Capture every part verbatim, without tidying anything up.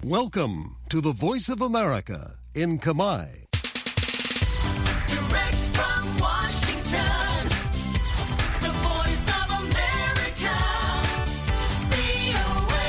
Welcome to the Voice of America in Khmer. Direct from Washington, the Voice of America, វី អូ เอ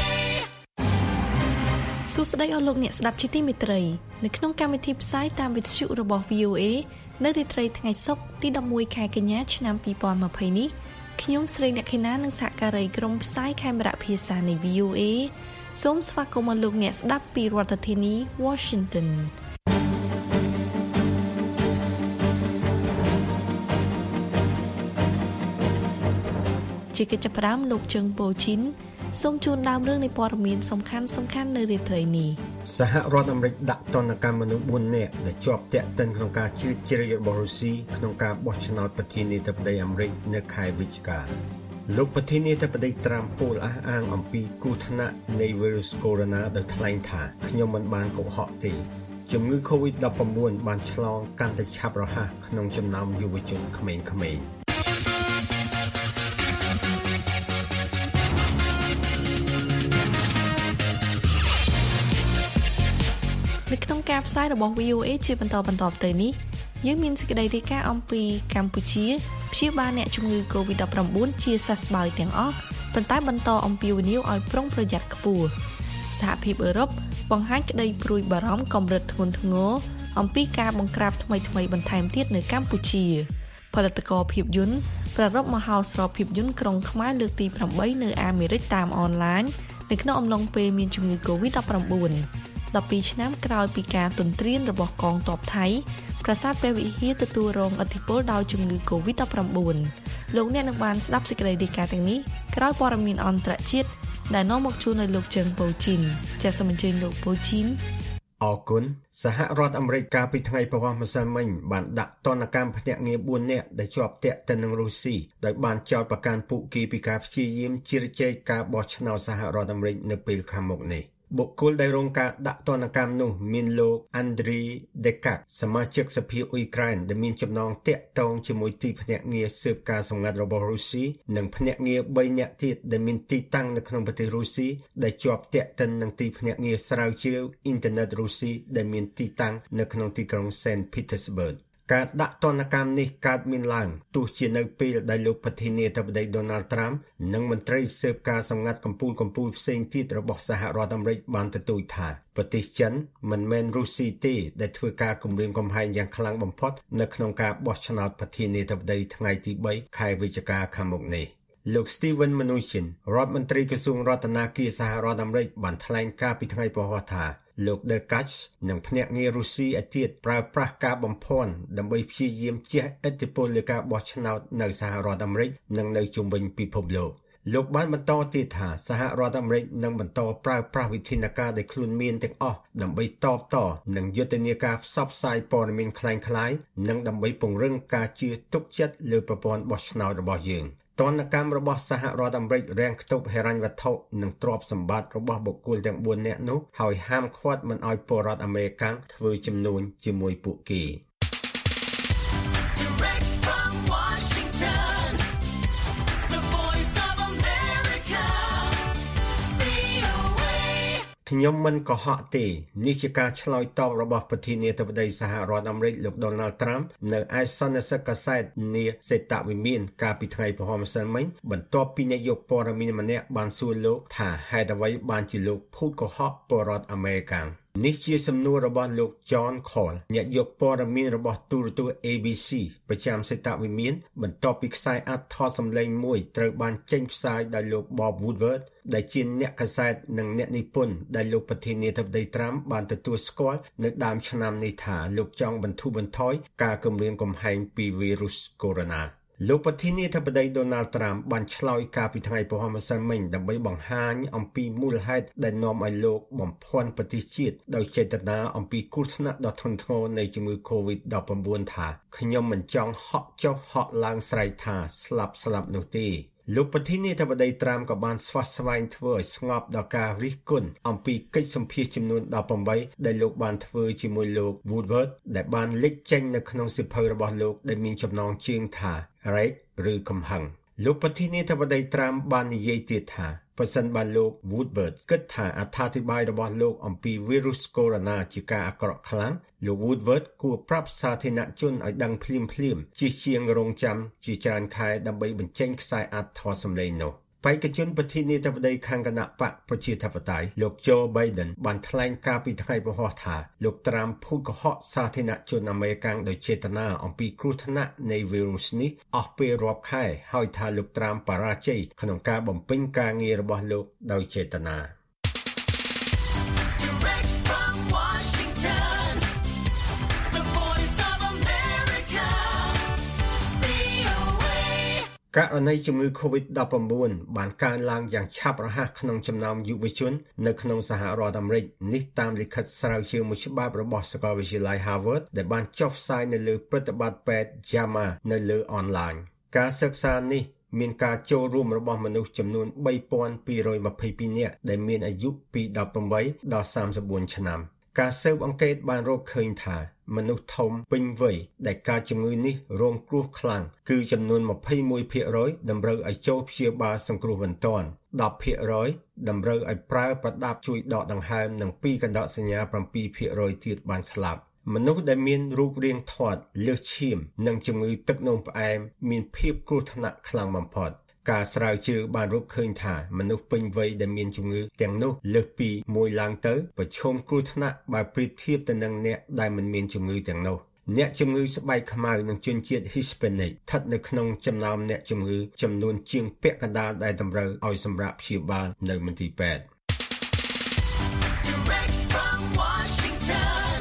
សួស្តីអស់លោកអ្នកស្ដាប់ជាទីមេត្រីនៅក្នុងកម្មវិធីផ្សាយតាមវិទ្យុរបស់ វី អូ เอ នៅរាត្រីថ្ងៃសុក្រទីដប់មួយខែកញ្ញាឆ្នាំពីរពាន់ម្ភៃនេះខ្ញុំស្រីអ្នកខេណានិងសហការីក្រុមផ្សាយខេមរៈភាសានៃ វី អូ เอ សូមស្វាគមន៍លោកអ្នកស្ដាប់ពីរដ្ឋធានី Washington ជាកិច្ចផ្ដើមលោកជើងប៉ូជីនសូមជូនដើមរឿងនៃព័ត៌មានសំខាន់សំខាន់នៅរាត្រីនេះសហរដ្ឋអាមេរិកដាក់ទណ្ឌកម្មមនុស្សបួននាក់ដែលជាប់ទាក់ទិនក្នុងការជ្រៀតជ្រែករបស់រុស្ស៊ីក្នុងការបោះឆ្នោតប្រធានាធិបតីអាមេរិកនៅខែវិច្ឆិកាលោកប្រធានាធិបតីត្រាំពោលអះអាងអំពីគ្រោះថ្នាក់នៃវីរុសកូវីដ -ដោយថ្លែងថាខ្ញុំមិនបានកុហកទេជំងឺ កូវីដ -ដប់ប្រាំបួន បានឆ្លងកាន់តែឆាប់រហ័សក្នុងចំណោមយុវជនក្មេងៗនៅក្នុងការផ្សាយរបស់ វី អូ เอ ជាបន្តបន្តទៅនេះយើងមានសេចក្តីរាយការណ៍អំពីកម្ពុជាព្យាបាលអ្នកជំងឺ កូវីដ -ដប់ប្រាំបួន ជាសះស្បើយទាំងអស់ប៉ុន្តែបន្តអំពាវនាវឲ្យប្រុងប្រយ័ត្នខ្ពស់សហភាពអឺរ៉ុបបង្ហាញក្តីព្រួយបារម្ភកម្រិតធ្ងន់ធ្ងរអំពីការបង្ក្រាបថ្មីៗបន្ថែមទៀតនៅកម្ពុជាផលិតករភាពយន្តប្រារព្ធមហោស្រពភាពយន្តក្រុងខ្មែរលើកទីប្រាំបីនៅអាមេរិកតាមអនឡាញនៅក្នុងអំឡុងពេលមានជំងឺ កូវីដ -ដប់ប្រាំបួនដប់ពីរឆ្នាំក្រោយពីការទន្ទ្រានរបស់កងទ័ពថៃប្រាសាទព្រះវិហារទទួលរងឥទ្ធិពលដោយជំងឺ កូវីដ -ដប់ប្រាំបួន លោកអ្នកនឹងបានស្ដាប់សេចក្តីរាយការណ៍ទាំងនេះក្រោយព័ត៌មានអន្តរជាតិដែលនាំមកជូនដោយលោកជើងប៉ូជីនចាសសូមអញ្ជើញលោកប៉ូជីនអរគុណសហរដ្ឋអាមេរិកកាលពីថ្ងៃប្រហោះម្សិលមិញបានដាក់ទណ្ឌកម្មភ្នាក់ងារបួននាក់ដែលជាប់ទាក់ទិននឹងរុស្ស៊ីដោយបានចោទប្រកាន់ពួកគេពីការព្យាយាមជ្រៀតជ្រែកការបោះឆ្នោតសហរដ្ឋអាមេរិកនៅពេលខាងមុខនេះបុគ្គលដែលរងការដាក់ទណ្ឌកម្មនោះមានលោក Andriy Dekak សមាជិកសភាអ៊ុយក្រែនដែលមានចំណងទាក់ទងជាមួយទីភ្នាក់ងារស៊ើបការសម្ងាត់របស់រុស្ស៊ីនិងភ្នាក់ងារបីនាក់ទៀតដែលមានទីតាំងនៅក្នុងប្រទេសរុស្ស៊ីដែលជាប់ទាក់ទិននឹងទីភ្នាក់ងារស្រាវជ្រាវអ៊ីនធឺណិតរុស្ស៊ីដែលមានទីតាំងនៅក្នុងទីក្រុង Saint Petersburgការដាក់ទណ្ឌកម្មនេះកើតមានឡើងទោះជានៅពេលដែលលោកប្រធានាធិបតី Donald Trump និងមន្ត្រីស៊ើបការសម្ងាត់កំពូលកំពូលផ្សេងទៀតរបស់សហរដ្ឋអាមេរិកបានទទូចថាប្រទេសចិនមិនមែនរុស្ស៊ីទេដែលធ្វើការគំរាមកំហែងយ៉ាងខ្លាំងបំផុតនៅក្នុងការបោះឆ្នោតប្រធានាធិបតីថ្ងៃទីបីខែវិច្ឆិកាខាងមុខនេះលោក Steven Mnuchin រដ្ឋមន្ត្រីក្រសួងរដ្ឋាភិបាលសហរដ្ឋអាមេរិកបានថ្លែងការពីថ្ងៃប្រហោះថាលោក Dekach និងភ្នាក់ងាររុស្ស៊ីឯទៀតប្រើប្រាស់ការបំភាន់ដើម្បីព្យាយាមជះឥទ្ធិពលលើការបោះឆ្នោតនៅសហរដ្ឋអាមេរិកនិងនៅជុំវិញពិភពលោកលោកបានបន្តទៀតថាសហរដ្ឋអាមេរិកនឹងបន្តប្រើប្រាស់វិធានការដែលខ្លួនមានទាំងអស់ដើម្បីតបតនឹងយុទ្ធនាការផ្សព្វផ្សាយព័ត៌មានคล้ายៗនិងដើម្បីពង្រឹងការជឿទុកចិត្តលើប្រព័ន្ធបោះឆ្នោតរបស់យើងទណ្ឌកម្មរបស់សហរដ្ឋអាមេរិករាំងខ្ទប់ហិរញ្ញវត្ថុនិងទ្រព្យសម្បត្តិរបស់បុគ្គលទាំងបួននាក់នោះហើយហាមឃាត់មិនឲ្យពលរដ្ឋអាមេរិកធ្វើជំនួញជាមួយពួកគេ Direct from Washington, the Voice of America, វី អូ เอខ្ញុំមិនកុហកទេនេះជាការឆ្លើយតបរបស់ប្រធានាធិបតីសហរដ្ឋអាមេរិកលោក Donald Trump នៅឯសន្និសីទកាសែតនាសេតវិមានកាលពីថ្ងៃប្រហោះម្សិលមិញបន្ទាប់ពីនាយកព័ត៌មានម្នាក់បានសួរលោកថាហេតុអ្វីបានជាលោកភូតកុហកពលរដ្ឋអាមេរិកនេះជាសំណួររបស់លោក John Call អ្នកយកព័ត៌មានរបស់ទូរទស្សន៍ A B C ប្រចាំសេតវិមានបន្ទាប់ពីខ្សែអត្ថថតសម្លេងមួយត្រូវបានចេញផ្សាយដោយលោក Bob Woodward ដែលជាអ្នកកាសែតនិងអ្នកនិពន្ធដែលលោកប្រធានាធិបតី Trump បានទទួលស្គាល់នៅដើមឆ្នាំនេះថាលោកចង់បន្ធូរបន្ថយការគំរាមកំហែងពីវីរុសកូវីដ -លោកប្រធានាធិបតី Donald Trump បានឆ្លើយការពីថ្ងៃប្រហោះម្សិលមិញដើម្បីបង្ហាញអំពីមូលហេតុដែលនាំឲ្យលោកបំភាន់ប្រទេសជាតិដោយចេតនាអំពីគ្រោះថ្នាក់ដ៏ធ្ងន់ធ្ងរនៃជំងឺ កូវីដ -ដប់ប្រាំបួន ថាខ្ញុំមិនចង់ហក់ចុះហក់ឡើងស្រែកថាស្លាប់ស្លាប់នោះទេលោកប្រធានាធិបតីត្រាំក៏បានស្វាស្វែងធ្វើឲ្យស្ងប់ដល់ការរិះគន់អំពីកិច្ចសម្ភាសន៍ចំនួនដប់ប្រាំបីដែលលោកបានធ្វើជាមួយលោក Woodward ដែលបានលេចចេញនៅក្នុងសៀវភៅរបស់លោកដែលមានចំណងជើងថា Rage ឬកំហឹងលោកប្រធានាធិបតីត្រាំបាននិយាយទៀតថាប្រសិនបើលោក Woodward គិតថាអត្ថាធិប្បាយរបស់លោកអំពីវីរុសកូវីដ -ជាការអាក្រក់ខ្លាំងលោក Woodward គួរប្រាប់សាធារណជនឲ្យដឹងភ្លាមៗជាជាងរងចាំជាច្រើនខែដើម្បីបញ្ចេញខ្សែអត្ថបទសម្លេងនោះបេក្ខជនប្រធានាធិបតីខាងគណៈបកប្រជាធិបតេយ្យលោក Joe Biden បានថ្លែងការពីថ្ងៃពហុថាលោកត្រាំភូតកុហកសាធារណជនអាមេរិកដោយចេតនាអំពីគ្រោះថ្នាក់នៃវីរុសនេះអស់ពេលរាប់ខែហើយថាលោកត្រាំបរាជ័យក្នុងការបំពេញការងាររបស់លោកដោយចេតនា Direct from Washington, the voice of America, វី អូ เอករណីជំងឺ COVID ដប់ប្រាំបួន បានកើនឡើងយ៉ាងឆាប់រហ័សក្នុងចំណោមយុវជននៅក្នុងសហរដ្ឋអាមេរិកនេះតាមលិខិតស្រាវជ្រាវមួយច្បាប់របស់សាកលវិទ្យាល័យ Harvard ដែលបានចុះផ្សាយនៅលើប្រតិបត្តិពេទ្យ JAMA នៅលើអនឡាញការសិក្សានេះមានការចូលរួមរបស់មនុស្សចំនួន បីពាន់ពីររយម្ភៃពីរ នាក់ដែលមានអាយុពីដប់ប្រាំបីដល់សាមសិបបួនឆ្នាំការស៊ើបអង្កេតបានរកឃើញថាមនុស្សធំពេញវ័យដែលកើតជំងឺនេះរងគ្រោះខ្លាំងគឺចំនួន ម្ភៃមួយភាគរយ តម្រូវឲ្យចូលព្យាបាលសង្គ្រោះបន្ទាន់ ដប់ភាគរយ តម្រូវឲ្យប្រើប្រដាប់ជួយដកដង្ហើមនិងពីរកណ្ដកសញ្ញា ប្រាំពីរភាគរយ ទៀតបានស្លាប់មនុស្សដែលមានរូបរាងធាត់លើសឈាមនិងជំងឺទឹកនោមផ្អែមមានភាពគ្រោះថ្នាក់ខ្លាំងបំផុតការស្រាវជ្រាវបានរកឃើញថាមនុស្សពេញវ័យដែលមានជំងឺទាំងនោះលើសពីមួយឡើងទៅប្រឈមគ្រោះថ្នាក់បើប្រៀបធៀបទៅនឹងអ្នកដែលមិនមានជំងឺទាំងនោះអ្នកជំងឺស្បែកខ្មៅនិងជនជាតិ Hispanic ស្ថិតនៅក្នុងចំណោមអ្នកជំងឺចំនួនជាងពាក់កណ្ដាលដែលតម្រូវឲ្យសម្រាប់ព្យាបាលនៅមន្ទីរពេទ្យ Direct from Washington,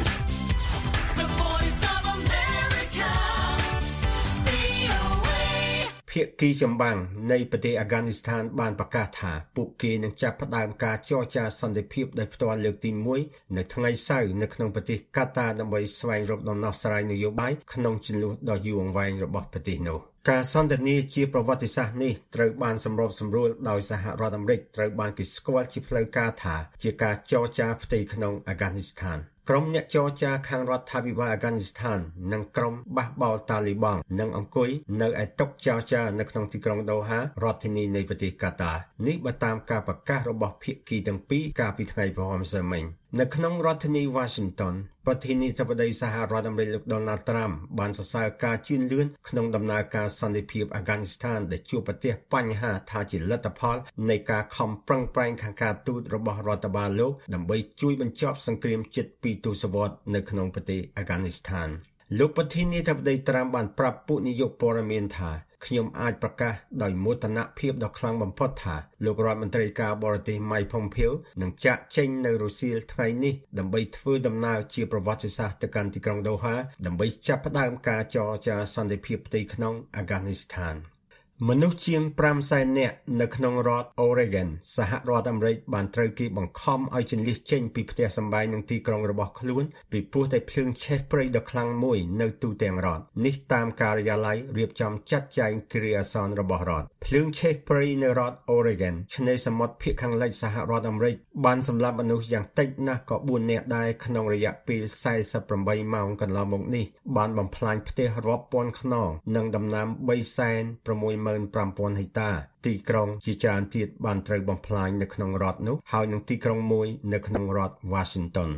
the voice of America, វី អូ เอភាគីចម្បាំងនៃប្រទេសអាហ្គានីស្ថានបានប្រកាសថាពួកគេនឹងចាប់ផ្ដើមការចរចាសន្តិភាពដោយផ្ទាល់លើកទីមួយនៅថ្ងៃសៅរ៍នៅក្នុងប្រទេសកាតាដើម្បីស្វែងរកដំណោះស្រាយនយោបាយក្នុងជម្លោះដ៏យូរអង្វែងរបស់ប្រទេសនោះការសន្ទនាជាប្រវត្តិសាស្ត្រនេះត្រូវបានសម្របសម្រួលដោយសហរដ្ឋអាមេរិកត្រូវបានគេស្គាល់ជាផ្លូវការថាជាការចរចាផ្ទៃក្នុងអាហ្គានីស្ថានក្រុមអ្នកចរចាខាងរដ្ឋាភិបាលអាហ្គានីស្ថាននិងក្រុមបះបោរតាលីបង់នឹងអង្គុយនៅឯតុចរចានៅក្នុងទីក្រុងដូហារដ្ឋធានីនៃប្រទេសកាតានេះបើតាមការប្រកាសរបស់ភាគីទាំងពីរកាលពីថ្ងៃព្រហស្បតិ៍មិញនៅក្នុងរដ្ឋធានី Washington ប្រធានាធិបតីសហរដ្ឋអាមេរិកលោក Donald Trump បានសរសើរការជឿនលឿនក្នុងដំណើរការសន្តិភាពអាហ្គានីស្ថានដែលជួបប្រទះបញ្ហាថាជាលទ្ធផលនៃការខំប្រឹងប្រែងខាងការទូតរបស់រដ្ឋបាលលោកដើម្បីជួយបញ្ចប់សង្គ្រាមជិតពីរទសវត្សរ៍នៅក្នុងប្រទេសអាហ្គានីស្ថានលោកប្រធានាធិបតី Trump បានប្រាប់ពួកនាយកព័ត៌មានថាខ្ញុំអាចប្រកាសដោយមោទនភាពដ៏ខ្លាំងបំផុតថាលោករដ្ឋមន្ត្រីការបរទេស Mike Pompeo នឹងចាកចេញនៅរុស្ស៊ីថ្ងៃនេះដើម្បីធ្វើដំណើរជាប្រវត្តិសាស្ត្រទៅកាន់ទីក្រុងដូហាដើម្បីចាប់ផ្ដើមការចរចាសន្តិភាពផ្ទៃក្នុងអាហ្គានីស្ថានមនុស្សជាង ប្រាំសែន នាក់នៅក្នុងរដ្ឋ Oregon សហរដ្ឋអាមេរិកបានត្រូវគេបង្ខំឲ្យជន្លៀសចេញពីផ្ទះសម្បែងនិងទីក្រុងរបស់ខ្លួនពីព្រោះតែភ្លើងឆេះព្រៃដ៏ខ្លាំងមួយនៅទូទាំងរដ្ឋនេះតាមការិយាល័យរៀបចំចាត់ចែងគ្រាអាសន្នរបស់រដ្ឋភ្លើងឆេះព្រៃនៅរដ្ឋ Oregon ឆ្នេរសមុទ្រភាគខាងលិចសហរដ្ឋអាមេរិកបានសម្លាប់មនុស្សយ៉ាងតិចណាស់ក៏បួននាក់ដែរក្នុងរយៈពេលសែសិបប្រាំបីម៉ោងកន្លងមកនេះបានបំផ្លាញផ្ទះរាប់ពាន់ខ្នងនិងដំណាំ បីសែនប្រាំមួយម៉ឺនប្រាំពាន់ហិកតាទីក្រុងជាច្រើនទៀតបានត្រូវបំផ្លាញនៅក្នុងរដ្ឋនោះហើយនឹងទីក្រុងមួយនៅក្នុងរដ្ឋ Washington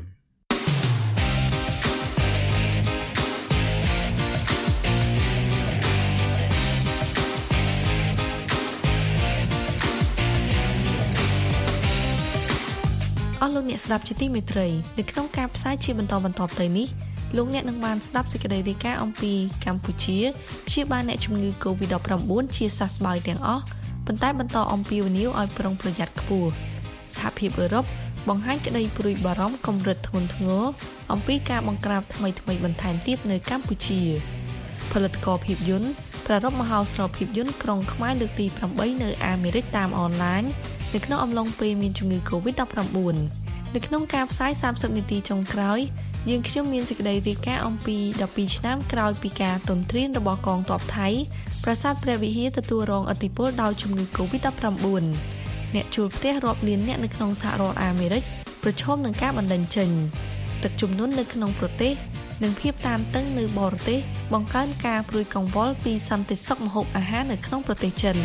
អស់លោកអ្នកស្ដាប់ជាទីមេត្រីនៅក្នុងការផ្សាយជាបន្តបន្តទៅនេះលោកអ្នកនឹងបានស្ដាប់សេចក្តីរាយការណ៍អំពីកម្ពុជាព្យាបាលអ្នកជំងឺ កូវីដ ដប់ប្រាំបួន ជាសះស្បើយទាំងអស់ប៉ុន្តែបន្តអំពាវនាវឲ្យប្រុងប្រយ័ត្នខ្ពស់សហភាពអឺរ៉ុបបង្ហាញក្តីព្រួយបារម្ភកម្រិតធ្ងន់ធ្ងរអំពីការបង្ក្រាបថ្មីៗបន្ថែមទៀតនៅកម្ពុជាផលិតករភាពយន្តប្រារព្ធមហោស្រពភាពយន្តក្រុងខ្មែរលើកទីប្រាំបីនៅអាមេរិកតាមអនឡាញនៅក្នុងអំឡុងពេលមានជំងឺ កូវីដ ដប់ប្រាំបួន នៅក្នុងការផ្សាយសាមសិបនាទីចុងក្រោយយើងខ្ញុំមានសេចក្តីរាយការណ៍អំពីដប់ពីរឆ្នាំក្រោយពីការទន្ទ្រានរបស់កងទ័ពថៃប្រាសាទព្រះវិហារទទួលរងឥទ្ធិពលដោយជំងឺ កូវីដ ដប់ប្រាំបួន អ្នកជួលផ្ទះរាប់លានអ្នកនៅក្នុងសហរដ្ឋអាមេរិកប្រឈមនឹងការបណ្តេញចេញទឹកជំនន់នៅក្នុងប្រទេសនិងភាពតានតឹងនៅបរទេសបង្កើនការព្រួយកង្វល់ពីសន្តិសុខម្ហូបអាហារនៅក្នុងប្រទេសចិន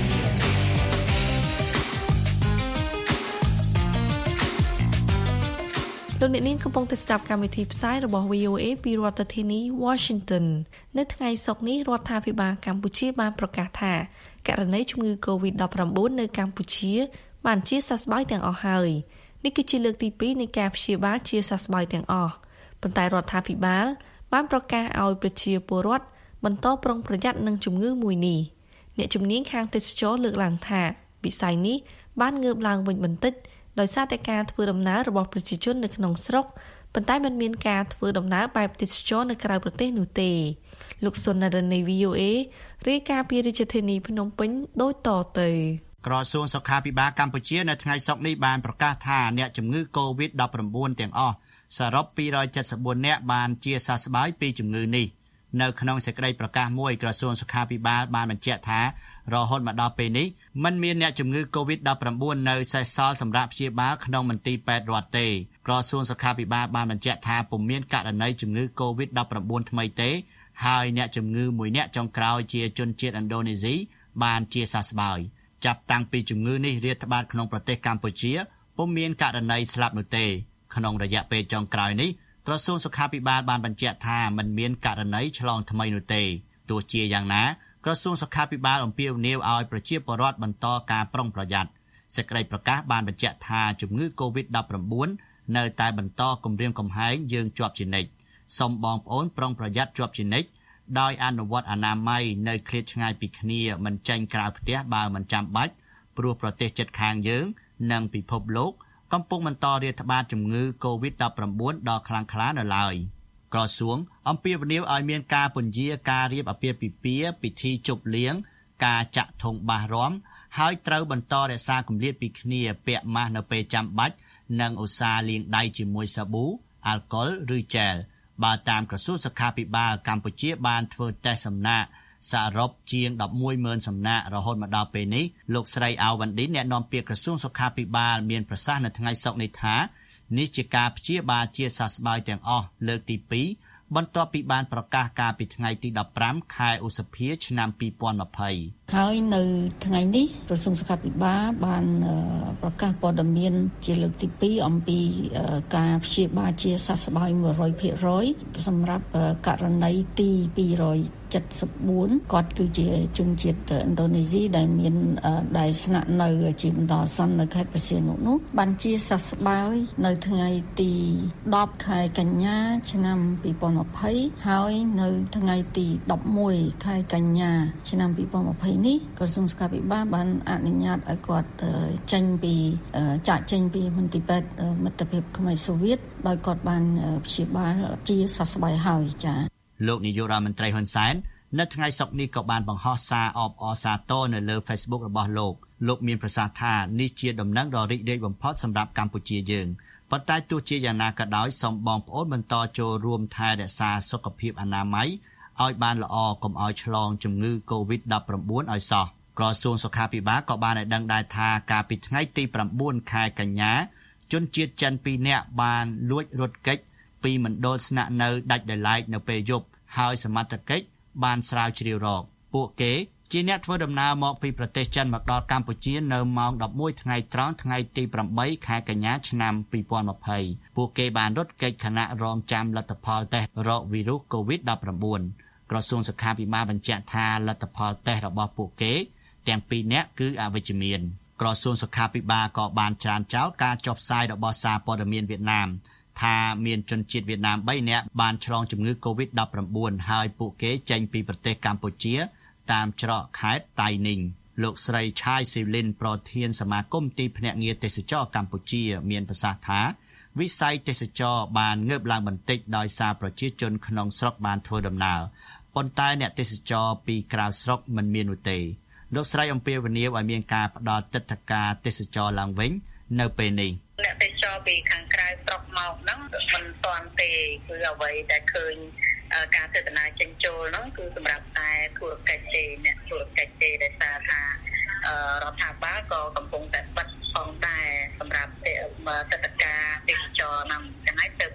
លោកអ្នកនាងកំពុងតែស្ដាប់កម្មវិធីផ្សាយរបស់ វី អូ អេ ពីរដ្ឋធានី Washington នៅថ្ងៃសុក្រនេះរដ្ឋាភិបាលកម្ពុជាបានប្រកាសថាករណីជំងឺ កូវីដ ដប់ប្រាំបួន នៅកម្ពុជាបានជាសះស្បើយទាំងអស់ហើយនេះគឺជាលើកទីពីរនៃការព្យាបាលជាសះស្បើយទាំងអស់ប៉ុន្តែរដ្ឋាភិបាលបានប្រកាសឲ្យប្រជាពលរដ្ឋបន្តប្រុងប្រយ័ត្ននឹងជំងឺមួយនេះអ្នកជំនាញខាងទេសចរលើកឡើងថាវិស័យនេះបានងើបឡើងវិញបន្តិចដោយសារតែការធ្វើដំណើររបស់ប្រជាជននៅក្នុងស្រុកប៉ុន្តែមិនមានការធ្វើដំណើរបែបទេសចរនៅក្រៅប្រទេសនោះទេលោកសុននរិននៃ វី អូ អេ រាយការណ៍ពីរាជធានីភ្នំពេញដូចតទៅក្រសួងសុខាភិបាលកម្ពុជានៅថ្ងៃសុក្រនេះបានប្រកាសថាអ្នកជំងឺ កូវីដ ដប់ប្រាំបួន ទាំងអស់សរុបពីររយเจ็ดสิบสี่នាក់បានជាសះស្បើយពីជំងឺនេះនៅក្នុងសេចក្តីប្រកាសមួយក្រសួងសុខាភិបាលបានបញ្ជាក់ថារហូតមកដល់ពេលនេះមិនមានអ្នកជំងឺ កូវីដ ដប់ប្រាំបួន នៅសេសសល់សម្រាប់ព្យាបាលក្នុងមន្ទីរពេទ្យរដ្ឋទេក្រសួងសុខាភិបាលបានបញ្ជាក់ថាពុំមានករណីជំងឺ កូវីដ ដប់ប្រាំបួន ថ្មីទេហើយអ្នកជំងឺមួយនាក់ចុងក្រោយជាជនជាតិឥណ្ឌូនេស៊ីបានជាសះស្បើយចាប់តាំងពីជំងឺនេះរាតត្បាតក្នុងប្រទេសកម្ពុជាពុំមានករណីស្លាប់នោះទេក្នុងរយៈពេលចុងក្រោយនេះក្រសួងសុខាភិបាលបានបញ្ជាក់ថាមិនមានករណីឆ្លងថ្មីនោះទេទោះជាយ៉ាងណាក្រសួងសុខាភិបាលអំពាវនាវឲ្យប្រជាពលរដ្ឋបន្តការប្រុងប្រយ័ត្នសេចក្តីប្រកាសបានបញ្ជាក់ថាជំងឺ កូវីដ ដប់ប្រាំបួន នៅតែបន្តគំរាមកំហែងយើងជាប់ជានិច្ចសូមបងប្អូនប្រុងប្រយ័ត្នជាប់ជានិច្ចដោយអនុវត្តអនាម័យនៅឃ្លាតឆ្ងាយពីគ្នាមិនចេញក្រៅផ្ទះបើមិនចាំបាច់ព្រោះប្រទេសជិតខាងយើងនិងពិភពលោកកំពុងបន្តរាតត្បាតជំងឺ កូវីដ ដប់ប្រាំបួន ដ៏ខ្លាំងក្លានៅឡើយក្រសួងអំពាវនាវឲ្យមានការពន្យាការរៀបអាពាហ៍ពិពាហ៍ពិធីជប់លៀងការចាក់ធុងបាសរាំហើយត្រូវបន្តរក្សាគម្លាតពីគ្នាពាក់ម៉ាស់នៅពេលចាំបាច់និងឧស្សាហ៍លាងដៃជាមួយសាប៊ូអាល់កុលឬជែលបើតាមក្រសួងសុខាភិបាលកម្ពុជាបានធ្វើតេស្តសំណាក់សរុបជាង ដប់មួយម៉ឺន សំណាក់រហូតមកដល់ពេលនេះលោកស្រីអាវ៉ាន់ឌីនអ្នកនាំពាក្យក្រសួងសុខាភិបាលមានប្រសាសន៍នៅថ្ងៃសុក្រនេះថានេះជាការព្យាបាលជាសះស្បើយទាំងអស់លើកទីពីរបន្ទាប់ពីបានប្រកាសការពីថ្ងៃទីដប់ប្រាំខែឧសភាឆ្នាំពីរពាន់ยี่สิบហើយនៅថ្ងៃនេះក្រសួងសុខាភិបាលបានប្រកាសព័ត៌មានជាលើកទីពីរអំពីការព្យាបាលជាសះស្បើយ một trăm phần trăm សម្រាប់ករណីទីពីររយเจ็ดสิบสี่គាត់គឺជាជនជាតិឥណ្ឌូនេស៊ីដែលមានដែលស្នាក់នៅជាបន្តអាសន្ននៅខេត្តព្រះសីហនុនោះបានជាសះស្បើយនៅថ្ងៃទីដប់ខែកញ្ញាឆ្នាំពីរពាន់ยี่สิบហើយនៅថ្ងៃទីដប់មួយខែកញ្ញាឆ្នាំពីរពាន់ยี่สิบនេះក្រសួងសុខាភិបាលបានអនុញ្ញាតឲ្យគាត់ចេញពីចាក់ចេញពីមន្ទីរពេទ្យមិត្តភាពខ្មែរសូវៀតដោយគាត់បានព្យាបាលជាសះស្បើយហើយចា៎លោកនាយករដ្ឋមន្ត្រីហ៊ុនសែននៅថ្ងៃសុក្រនេះក៏បានបង្ហោះសារអបអរសាទរនៅលើ Facebook របស់លោកលោកមានប្រសាសន៍ថានេះជាដំណឹងដ៏រីករាយបំផុតសម្រាប់កម្ពុជាយើងប៉ុន្តែទោះជាយ៉ាងណាក៏ដោយសូមបងប្អូនបន្តចូលរួមថែរក្សាសុខភាពអនាម័យឲ្យបានល្អកុំឲ្យឆ្លងជំងឺ កូវីដ ដប់ប្រាំបួន ឲ្យសោះក្រសួងសុខាភិបាលក៏បានឲ្យដឹងដែរថាកាលពីថ្ងៃទីប្រាំបួនខែកញ្ញាជនជាតិចិនពីរនាក់បានលួចរត់គេចពីមណ្ឌលស្នាក់នៅដាច់ដោយឡែកនៅពេលយប់ហើយសមត្ថកិច្ចបានស្រាវជ្រាវរកពួកគេជាអ្នកធ្វើដំណើរមកពីប្រទេសចិនមកដល់កម្ពុជានៅម៉ោងដប់មួយថ្ងៃត្រង់ថ្ងៃទីប្រាំបីខែកញ្ញាឆ្នាំពីរពាន់ยี่สิบពួកគេបានរត់គេចខណៈរងចាំលទ្ធផលតេស្តរកវីរុស កូវីដ ដប់ប្រាំបួន ក្រសួងសុខាភិបាលបញ្ជាក់ថាលទ្ធផលតេស្តរបស់ពួកគេទាំងពីរនាក់គឺអវិជ្ជមានក្រសួងសុខាភិបាលក៏បានច្រានចោលការចុះផ្សាយរបស់សារព័ត៌មានវៀតណាមថាមានជនជាតិវៀតណាមបីនាក់បានឆ្លងជំងឺ កូវីដ ដប់ប្រាំបួន ហើយពួកគេចេញពីប្រទេសកម្ពុជាតាមច្រកខេត្តតៃninhលោកស្រីឆាយស៊ីលីនប្រធានសមាគមទីភ្នាក់ងារទេសចរកម្ពុជាមានប្រសាសន៍ថាវិស័យទេសចរបានងើបឡើងបន្តិចដោយសារប្រជាជនក្នុងស្រុកបានធ្វើដំណើរប៉ុន្តែអ្នកទេសចរពីក្រៅស្រុកមិនមាននោះទេលោកស្រីអំពាវនាវឲ្យមានការផ្តល់ទិដ្ឋាការទេសចរឡើងវិញនៅពេលនេះអ្នកទេសចរពីខាងក្រៅស្រុកមកហ្នឹងមិនទាន់ទេគឺអ្វីដែលឃើញការទស្សនាចិញ្ចោលហ្នឹងគឺសម្រាប់តែធុរកិច្ចទេអ្នកធុរកិច្ចទេដែលថាថារដ្ឋាភិបាលក៏កំពុងតែបិទផងដែរសម្រាប់ទិដ្ឋាការទេសចរហ្នឹងចឹងហើយទៅ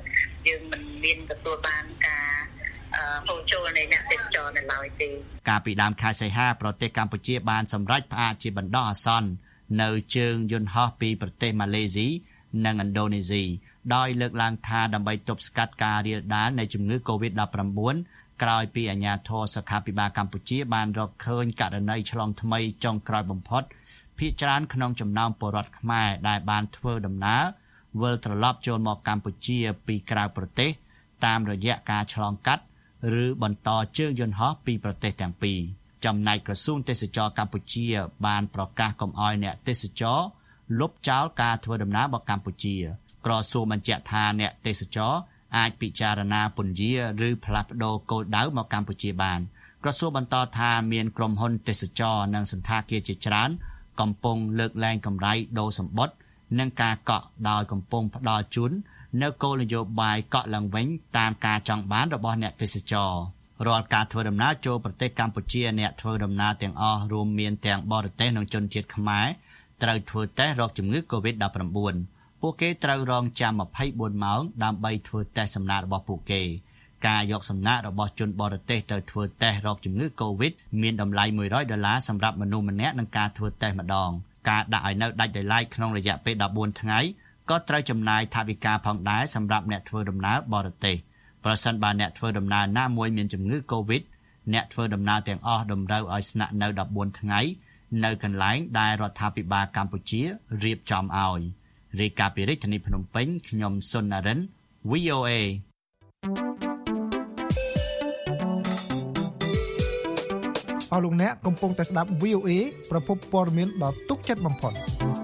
យើងមិនមានទទួលបានការហូរចូលនៃអ្នកទេសចរនៅឡើយទេកាលពីដើមខែសីហាប្រទេសកម្ពុជាបានសម្រេចផ្អាកជាបណ្ដោះអាសន្ននៅជើងយន្តហោះពីប្រទេសម៉ាឡេស៊ីនិងឥណ្ឌូនេស៊ីដោយលើកឡើងថាដើម្បីទប់ស្កាត់ការរាលដាលនៃជំងឺ កូវីដ ដប់ប្រាំបួន ក្រោយពីអាជ្ញាធរសុខាភិបាលកម្ពុជាបានរកឃើញករណីឆ្លងថ្មីចុងក្រោយបំផុតភាគច្រើនក្នុងចំណោមពលរដ្ឋខ្មែរដែលបានធ្វើដំណើរវិលត្រឡប់ចូលមកកម្ពុជាពីក្រៅប្រទេសតាមរយៈការឆ្លងកាត់ឬបន្តជើងយន្តហោះពីប្រទេសទាំងពីរចំណែកក្រសួងទេសចរកម្ពុជាបានប្រកាសកុំឲ្យអ្នកទេសចរលុបចោលការធ្វើដំណើរមកកម្ពុជាក្រសួងបញ្ជាក់ថាអ្នកទេសចរអាចពិចារណាពន្យាឬផ្លាស់ប្តូរគោលដៅមកកម្ពុជាបានក្រសួងបន្តថាមានក្រុមហ៊ុនទេសចរនិងសន្តាគារជាច្រើនកំពុងលើកលែងកម្រៃដូរសម្បត្តិនិងការកក់ដោយកំពុងផ្ដល់ជូននៅគោលនយោបាយកក់ឡើងវិញតាមការចង់បានរបស់អ្នកទេសចររាល់ការធ្វើដំណើរចូលប្រទេសកម្ពុជាអ្នកធ្វើដំណើរទាំងអស់រួមមានទាំងបរទេសនិងជនជាតិខ្មែរត្រូវធ្វើតេស្តរកជំងឺ កូវីដ ដប់ប្រាំបួន ពួកគេត្រូវរងចាំម្ភៃបួនម៉ោងដើម្បីធ្វើតេស្តសំណាក់របស់ពួកគេការយកសំណាក់របស់ជនបរទេសទៅធ្វើតេស្តរកជំងឺ កូវីដ មានតម្លៃមួយរយដុល្លារសម្រាប់មនុស្សម្នាក់និងការធ្វើតេស្តម្ដងការដាក់ឲ្យនៅដាច់ដោយឡែកក្នុងរយៈពេលដប់បួនថ្ងៃក៏ត្រូវចំណាយថវិកាផងដែរសម្រាប់អ្នកធ្វើដំណើរបរទេសប្រសិនបើអ្នកធ្វើដំណើរណាមួយមានជំងឺ កូវីដ អ្នកធ្វើដំណើរទាំងអស់តម្រូវឲ្យស្នាក់នៅដប់បួនថ្ងៃនៅកន្លែងដែលរដ្ឋាភិបាលកម្ពុជារៀបចំឲ្យរាយការណ៍ពីរាជធានីភ្នំពេញខ្ញុំសុននរិន វី អូ เอអស់លោកអ្នកកំពុងតែស្ដាប់ វី អូ เอ ប្រភពព័ត៌មានដ៏ទុកចិត្តបំផុត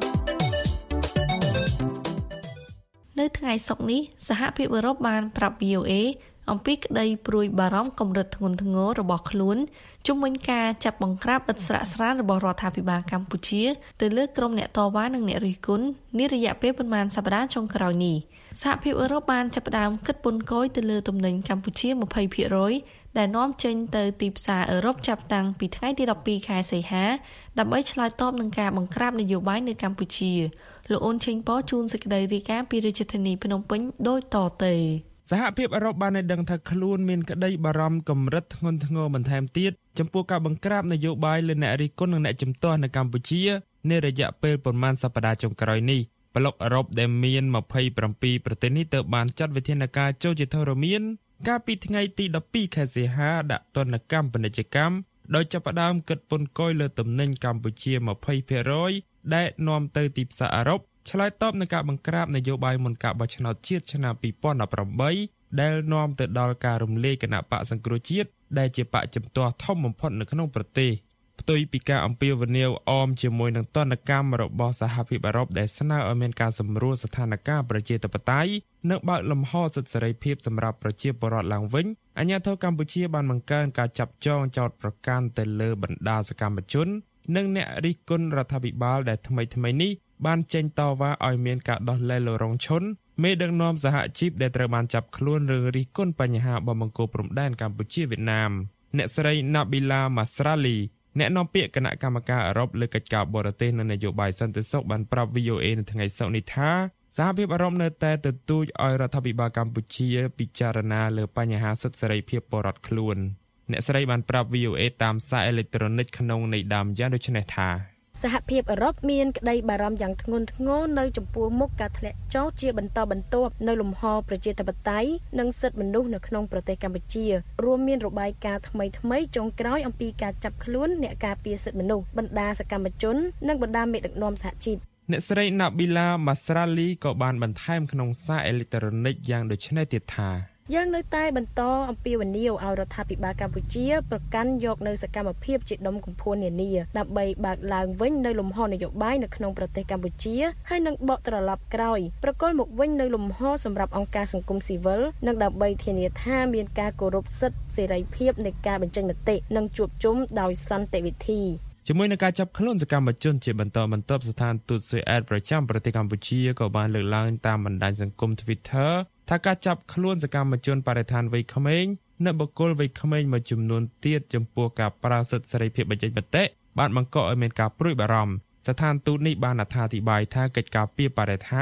នៅថ្ងៃសុក្រនេះសហភាពអឺរ៉ុបបានប្រាប់ វី អូ เอ អំពីក្តីព្រួយបារម្ភកម្រិតធ្ងន់ធ្ងររបស់ខ្លួនជុំវិញការចាប់បង្ក្រាបឥតស្រាកស្រានរបស់រដ្ឋាភិបាលកម្ពុជាទៅលើក្រុមអ្នកតវ៉ានិងអ្នករិះគន់នារយៈពេលប្រមាណសប្តាហ៍ចុងក្រោយនេះសហភាពអឺរ៉ុបបានចាប់ផ្ដើមគិតពន្ធគយទៅលើទំនិញកម្ពុជា ยี่สิบเปอร์เซ็นต์ ដែលនាំចេញទៅទីផ្សារអឺរ៉ុបចាប់តាំងពីថ្ងៃទីដប់ពីរខែសីហាដើម្បីឆ្លើយតបនឹងការបង្ក្រាបនយោបាយនៅកម្ពុជាលោកអូនឆេងប៉ជូនសេចក្តីរាយការណ៍ពីរាជធានីភ្នំពេញដូចតទៅសហភាពអឺរ៉ុបបានឲ្យដឹងថាខ្លួនមានក្តីបារម្ភកម្រិតធ្ងន់ធ្ងរបន្ថែមទៀតចំពោះការបង្ក្រាបនយោបាយលើអ្នករិះគន់និងអ្នកជំទាស់នៅកម្ពុជានារយៈពេលប្រមាណសប្តាហ៍ចុងក្រោយនេះប្លុកអឺរ៉ុបដែលមាន ยี่สิบเจ็ด ប្រទេសនេះទៅបានចាត់វិធានការចូលជាធរមានកាលពីថ្ងៃទីដប់ពីរខែសីហាដាក់ទណ្ឌកម្មពាណិជ្ជកម្មដោយចាប់ផ្ដើមគិតពន្ធគយលើទំនិញកម្ពុជា ยี่สิบเปอร์เซ็นต์ ដែលនាំទៅទីផ្សារអឺរ៉ុបឆ្លើយតបនឹងការបង្ក្រាបនយោបាយមុនការបោះឆ្នោតជាតិឆ្នាំยี่สิบสิบแปดដែលនាំទៅដល់ការរំលាយគណៈបកសង្គ្រោះជាតិដែលជាបកជំទាស់ធំបំផុតនៅក្នុងប្រទេសផ្ទុយពីការអំពាវនាវអមជាមួយនឹងទណ្ឌកម្មរបស់សហភាពអឺរ៉ុបដែលស្នើឲ្យមានការសម្រួលស្ថានភាពប្រជាធិបតេយ្យនិងបើកលំហសិទ្ធិសេរីភាពសម្រាប់ប្រជាពលរដ្ឋឡើងវិញអាជ្ញាធរកម្ពុជាបានបង្កើនការចាប់ចងចោទប្រកាន់ទៅលើបណ្ដាសកម្មជននិងអ្នករិះគន់រដ្ឋាភិបាលដែលថ្មីថ្មីនេះបានចេញតវ៉ាឲ្យមានការដោះលែងលោករងឈុនមេដឹកនាំសហជីពដែលត្រូវបានចាប់ខ្លួនឬរិះគន់បញ្ហាបំបង្កព្រំដែនកម្ពុជាវៀតណាមអ្នកស្រី Nabila Masrali អ្នកនាំពាក្យគណៈកម្មការអឺរ៉ុបលើកិច្ចការបរទេសនិងនយោបាយសន្តិសុខបានប្រាប់ វី អូ เอ នៅថ្ងៃសុក្រនេះថាសហភាពអឺរ៉ុបនៅតែទទូចឲ្យរដ្ឋាភិបាលកម្ពុជាពិចារណាលើបញ្ហាសិទ្ធិសេរីភាពពលរដ្ឋខ្លួនអ្នកស្រីបានប្រាប់ វី អូ เอ តាមសារអេឡិចត្រូនិកក្នុងន័យដើមយ៉ាងដូចនេះថាសហភាពអឺរ៉ុបមានក្តីបារម្ភយ៉ាងធ្ងន់ធ្ងរនៅចំពោះមុខការធ្លាក់ចុះជាបន្តបន្ទាប់នៅលំហប្រជាធិបតេយ្យនិងសិទ្ធិមនុស្សនៅក្នុងប្រទេសកម្ពុជារួមមានរបាយការណ៍ថ្មីថ្មីចុងក្រោយអំពីការចាប់ខ្លួនអ្នកការពារសិទ្ធិមនុស្សបណ្ដាសកម្មជននិងបណ្ដាមេដឹកនាំសហជីពអ្នកស្រី Nabila Masrali ក៏បានបន្ថែមក្នុងសារអេឡិចត្រូនិកយ៉ាងដូចនេះទៀតថាយើងនៅតែបន្តអំពាវនាវឲ្យរដ្ឋាភិបាលកម្ពុជាប្រកាន់យកនៅសកម្មភាពជាដុំកំភួននានាដើម្បីបើកឡើងវិញនៅលំហនយោបាយនៅក្នុងប្រទេសកម្ពុជាហើយនឹងបកត្រឡប់ក្រោយប្រកល់មកវិញនៅលំហសម្រាប់អង្គការសង្គមស៊ីវិលនិងដើម្បីធានាថាមានការគោរពសិទ្ធិសេរីភាពនៃការបញ្ចេញមតិនិងជួបជុំដោយសន្តិវិធីជាមួយនឹងការចាប់ខ្លួនសកម្មជនជាបន្តបន្ទាប់ស្ថានទូតស៊ុយអែតប្រចាំប្រទេសកម្ពុជាក៏បានលើកឡើងតាមបណ្ដាញសង្គម Twitter ថាការចាប់ខ្លួនសកម្មជនបរិស្ថានវ័យក្មេងនិងបុគ្គលវ័យក្មេងមួយចំនួនទៀតចំពោះការប្រើសិទ្ធិសេរីភាពបញ្ចេញមតិបានបង្កឲ្យមានការព្រួយបារម្ភស្ថានទូតនេះបានអត្ថាធិប្បាយថាកិច្ចការពារបរិស្ថាន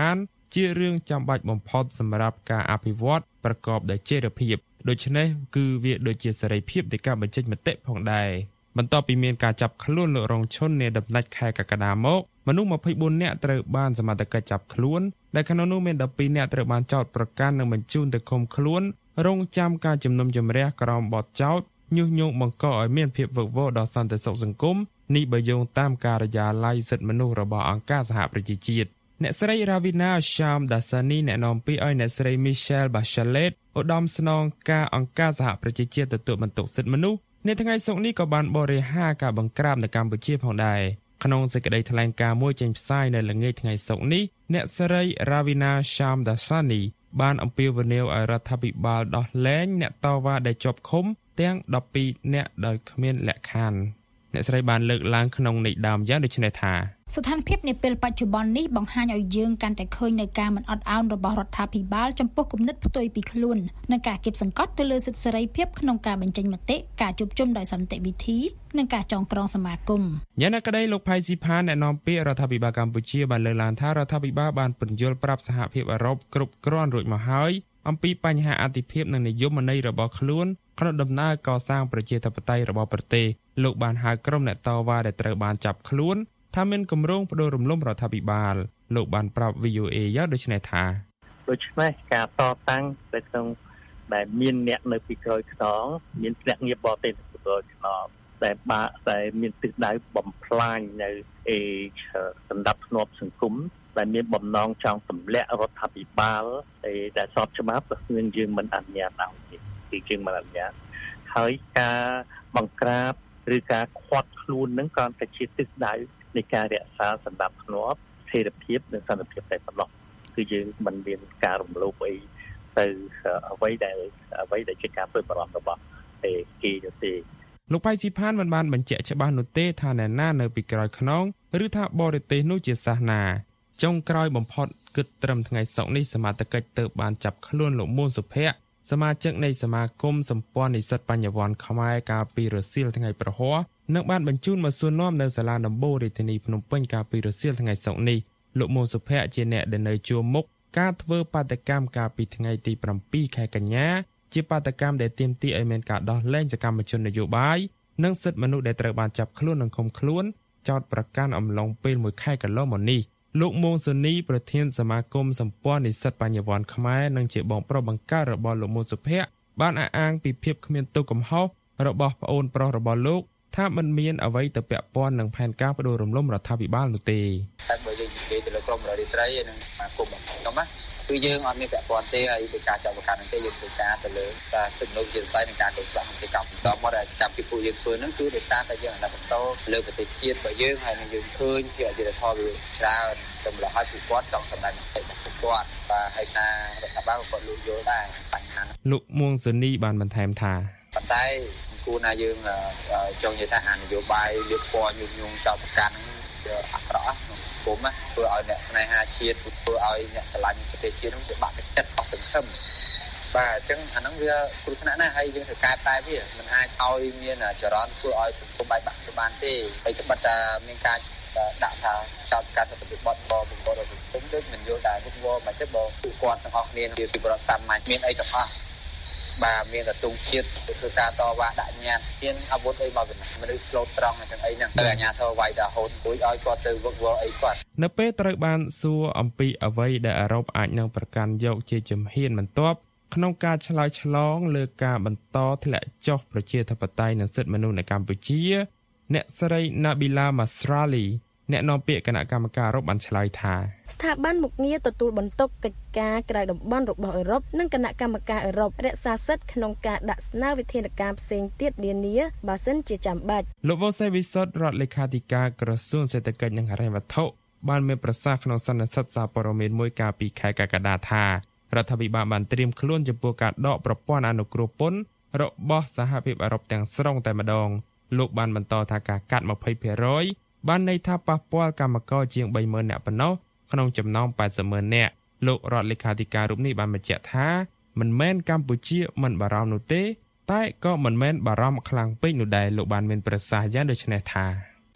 ជារឿងចាំបាច់បំផុតសម្រាប់ការអភិវឌ្ឍប្រកបដោយចីរភាពដូច្នេះគឺវាដូចជាសេរីភាពនៃការបញ្ចេញមតិផងដែរបន្ទាប់ពីមានការចាប់ខ្លួនលោករងឈុននាដំណាច់ខែកក្កដាមកមនុស្ស24នាក់ត្រូវបានសមត្ថកិច្ចចាប់ខ្លួនដែលក្នុងនោះមាន12នាក់ត្រូវបានចោទប្រកាន់និងបញ្ជូនទៅឃុំខ្លួនរងចាំការជំនុំជម្រះក្រោមបទចោទញុះញង់បង្កឲ្យមានភាពវឹកវរដល់សន្តិសុខសង្គមនេះបើយោងតាមការិយាល័យសិទ្ធិមនុស្សរបស់អង្គការសហប្រជាជាតិអ្នកស្រី Ravina Shamdasani ណែនាំពីឲ្យអ្នកស្រី Michelle Bachelet ឧត្តមស្នងការអង្គការសហប្រជាជាតិទទួលបន្ទុកសិទ្ធិមនុស្សនៅថ្ងៃសុក្រនេះក៏បានបរិហារការបង្ក្រាបនៅកម្ពុជាផងដែរក្នុងសេចក្តីថ្លែងការណ៍មួយចេញផ្សាយនៅល្ងាចថ្ងៃសុក្រនេះអ្នកស្រី Ravina Shamdasani បានអំពាវនាវឲ្យរដ្ឋាភិបាលដោះលែងអ្នកតវ៉ាដែលជាប់ឃុំទាំង12នាក់ដោយគ្មានលក្ខខណ្ឌអ្នកស្រីបានលើកឡើងក្នុងន័យដើមយ៉ាងដូចនេះថាស្ថានភាពនាពេលបច្ចុប្បន្ននេះបង្ហាញឲ្យយើងកាន់តែឃើញនៅការមិនអត់ឱនរបស់រដ្ឋាភិបាលចំពោះគំនិតផ្ទុយពីខ្លួននិងការគៀបសង្កត់ទៅលើសិទ្ធិសេរីភាពក្នុងការបញ្ចេញមតិការជួបជុំដោយសន្តិវិធីនិងការចងក្រងសមាគមយ៉ាងណាក្តីលោកផៃស៊ីផានអ្នកនាំពាក្យរដ្ឋាភិបាលកម្ពុជាបានលើកឡើងថារដ្ឋាភិបាលបានពន្យល់ប្រាប់សហភាពអឺរ៉ុបគ្រប់គ្រាន់រួចមកហើយអំពីបញ្ហាអធិភាពនិងនិយមន័យរបស់ខ្លួនក្នុងដំណើរកសាងប្រជាធិបតេយ្យរបស់ប្រទេសលោកបានហៅក្រុមអ្នកតវ៉ាដែលត្រូវបានចាប់ខ្លួនថាមានគម្រោងបដូររំលំរដ្ឋាភិបាលលោកបានប្រាប់ វី អូ เอ យ៉ាងដូចនេះថាដូច្នេះការតតាំងនៅក្នុងដែលមានអ្នកនៅពីក្រោយខ្នងមានភ្នាក់ងារបរទេសពីក្រោយខ្នងដែលបាក់ដែលមានទិសដៅបំផ្លាញនៅអេសម្ដាប់ធ្នាប់សង្គមដែលមានបំណងចង់ទម្លាក់រដ្ឋាភិបាលដែលស្របច្បាប់គឺយើងមិនអនុញ្ញាតឲ្យគឺយើងមិនអនុញ្ញាតហើយការបង្ក្រាបឬការខាត់ខ្លួននឹងក៏តែជាទិសដៅនៃការរក្សាសណ្ដាប់ធ្នាប់ស្ថិរភាពនិងសន្តិភាពតែប៉ុណ្ណោះគឺយើងមិនមានការរំលោភអីទៅអ្វីដែលអ្វីដែលជាការព្រួយបារម្ភរបស់គេទេលោកផៃស៊ីផានមិនបានបញ្ជាក់ច្បាស់នោះទេថាអ្នកណានៅពីក្រោយខ្នងឬថាបរទេសនោះជាសាសនាចុងក្រោយបំផុតគិតត្រឹមថ្ងៃសុក្រនេះសមាជិកទៅបានចាប់ខ្លួនលោកមួនសុភ័ក្រសមាជិកនៃសមាគមសម្ព័ន្ធនិស្សិតបញ្ញវន្តខ្មែរកាលពីរសៀលថ្ងៃប្រហ័សនឹងបានបញ្ជូនមកសួរនាំនៅសាលាដំបូងរាជធានីភ្នំពេញកាលពីរសៀលថ្ងៃសុក្រនេះលោកមួនសុភ័ក្រជាអ្នកដែលនៅជួរមុខការធ្វើបាតកម្មកាលពីថ្ងៃទី7ខែកញ្ញាជាបាតកម្មដែលទាមទារឲ្យមានការដោះលែងសកម្មជននយោបាយនិងសិទ្ធិមនុស្សដែលត្រូវបានចាប់ខ្លួននិងឃុំខ្លួនចោទប្រកាន់អំឡុងពេលមួយខែកន្លងមកនេះលោកមួងសូនីប្រធានសមាគមសម្ព័ន្ធនិស្សិតបញ្ញវន្តខ្មែរនិងជាបងប្រុសបង្កើតរបស់លោកមួងសុភ័ក្របានអះអាងពីភាពគ្មានទោសកំហុសរបស់ប្អូនប្រុសរបស់លោកថាមិនមានអ្វីទៅពាក់ព័ន្ធនឹងផែនការបដូររំលំរដ្ឋាភិបាលនោះទេតែបើយើងនិយាយទៅលើក្រមរដ្ឋាភិបាលនិងសមាគមខ្ញុំណាគឺយើងអត់មានពាក់ព័ន្ធទេហើយពីការចាប់បង្ការនោះទេយើងធ្វើការទៅលើការសិទ្ធិមនុស្សជាស្ដែងនិងការគ្រប់គ្រងទីកម្មដល់មកដែលចាប់ពីពួកយើងធ្វើហ្នឹងគឺដោយសារតែយើងអនុវត្តលើប្រទេសជាតិរបស់យើងហើយនឹងយើងឃើញជាអធិរដ្ឋាភិបាលច្រើនសម្រាប់ឲ្យពួកគាត់ចង់សម្ដែងមតិរបស់ពួកគាត់បាទហើយថារដ្ឋាភិបាលក៏លួចយល់ដែរបញ្ហាលោកមួងសូនីបានបន្ថែមថាប៉ុន្តែគួរណាយើងចង់និយាយថាអានយោបាយលើកពណ៌ញុះញង់ចោទប្រកាន់អាក្រក់ក្នុងសង្គមណាធ្វើឲ្យអ្នកស្នេហាជាតិធ្វើឲ្យអ្នកឆ្លាញ់ប្រទេសជាតិនោះវាបាក់ទឹកចិត្តអស់សង្ឃឹមបាទអញ្ចឹងអាហ្នឹងវាគ្រោះថ្នាក់ណាស់ហើយយើងត្រូវកែប្រែវាមិនអាចឲ្យមានចរន្តធ្វើឲ្យសង្គមបែកបាក់ទៅបានទេហើយត្បិតតែមានការដាក់ថាចោទការទៅបបបបបដល់សង្គមដូចមិនយល់តែពុកវមកទេបើពួកគាត់ទាំងអស់គ្នាជាពីប្រវត្តិសាស្ត្រមិនមានអីទាំងអស់បាទមានតែទងជាតិធ្វើការតវ៉ាដាក់ញត្តិមានអាវុធអីមកវិញមនុស្សស្លូតត្រង់អញ្ចឹងអីហ្នឹងទៅអាជ្ញាធរវាយតែហូតរួចឲ្យគាត់ទៅវឹកវរអីគាត់នៅពេលត្រូវបានសួរអំពីអ្វីដែលអឺរ៉ុបអាចនឹងប្រកាន់យកជាជំហានបន្ទាប់ក្នុងការឆ្លើយឆ្លងលើការបន្តធ្លាក់ចុះប្រជាធិបតេយ្យនិងសិទ្ធិមនុស្សនៅកម្ពុជាអ្នកស្រី Nabila Masrali អ្នកនាំពាក្យគណៈកម្មការអឺរ៉ុបបានឆ្លើយថាស្ថាប័នមុខងារទទួលបន្ទុកកិច្ចការក្រៅតំបន់របស់អឺរ៉ុបនិងគណៈកម្មការអឺរ៉ុបរក្សាសិទ្ធិក្នុងការដាក់ស្នើវិធានការផ្សេងទៀតនានាបើសិនជាចាំបាច់លោកវ៉ូសេវិសុតរដ្ឋលេខាធិការក្រសួងសេដ្ឋកិច្ចនិងហិរញ្ញវត្ថុបានមានប្រសាសន៍ក្នុងសន្និសីទសារព័ត៌មានមួយកាលពីខែកក្កដាថារដ្ឋាភិបាលបានត្រៀមខ្លួនចំពោះការដកប្រព័ន្ធអនុគ្រោះពន្ធរបស់សហភាពអឺរ៉ុបទាំងស្រុងតែម្ដងលោកបានបន្តថាការកាត់ ยี่สิบเปอร์เซ็นต์ បានន័យថាប៉ះពាល់កម្មករជាង បីម៉ឺន នាក់ប៉ុណ្ណោះក្នុងចំណោម แปดสิบម៉ឺន នាក់លោករដ្ឋលេខាធិការរូបនេះបានបញ្ជាក់ថាមិនមែនកម្ពុជាមិនបារម្ភនោះទេតែក៏មិនមែនបារម្ភខ្លាំងពេកនោះដែរលោកបានមានប្រសាសន៍យ៉ាងដូចនេះថា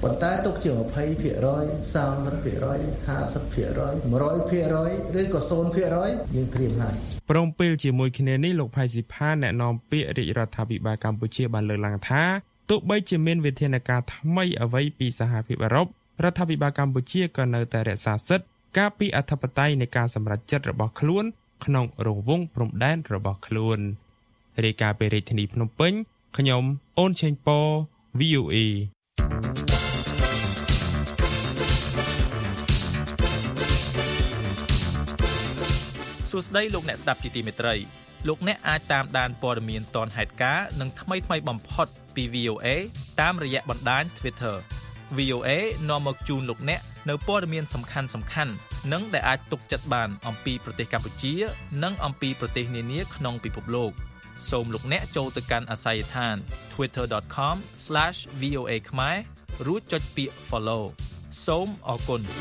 ប៉ុន្តែទុកជា ยี่สิบเปอร์เซ็นต์ สามสิบเปอร์เซ็นต์ ห้าสิบเปอร์เซ็นต์ หนึ่งร้อยเปอร์เซ็นต์ ឬក៏ ศูนย์เปอร์เซ็นต์ យើងត្រៀមហើយព្រមពេលជាមួយគ្នានេះលោកផៃស៊ីផានអ្នកនាំពាក្យរាជរដ្ឋាភិបាលកម្ពុជាបានលើកឡើងថាទោះបីជាមានវិធានការថ្មីអ្វីពីសហភាពអឺរ៉ុបរដ្ឋាភិបាលកម្ពុជាក៏នៅតែរក្សាសិទ្ធិការពីអធិបតេយ្យនៃការសម្រេចចិត្តរបស់ខ្លួនក្នុងរង្វង់ព្រំដែនរបស់ខ្លួនរាយការណ៍ពីរាជធានីភ្នំពេញខ្ញុំអូនឆេងប៉ វី អូ អេសួស្តីលោកអ្នកស្ដាប់ជាទីមេត្រីលោកអ្នកអាចតាមដានព័ត៌មានទាន់ហេតុការណ៍និងថ្មីៗបំផុតពី វី អូ អេ តាមរយៈបណ្ដាញ Twitter វី អូ អេ នាំមកជូនលោកអ្នកនៅព័ត៌មានសំខាន់ៗនិងដែលអាចទុកចិត្តបានអំពីប្រទេសកម្ពុជានិងអំពីប្រទេសនានាក្នុងពិភពលោកសូមលោកអ្នកចូលទៅកាន់អាស័យដ្ឋាន ทวิตเตอร์ ដอท คอม ស្លាស វី អូ เอ ខ្មែររួចចុចពាក្យ Follow សូមអរគុណ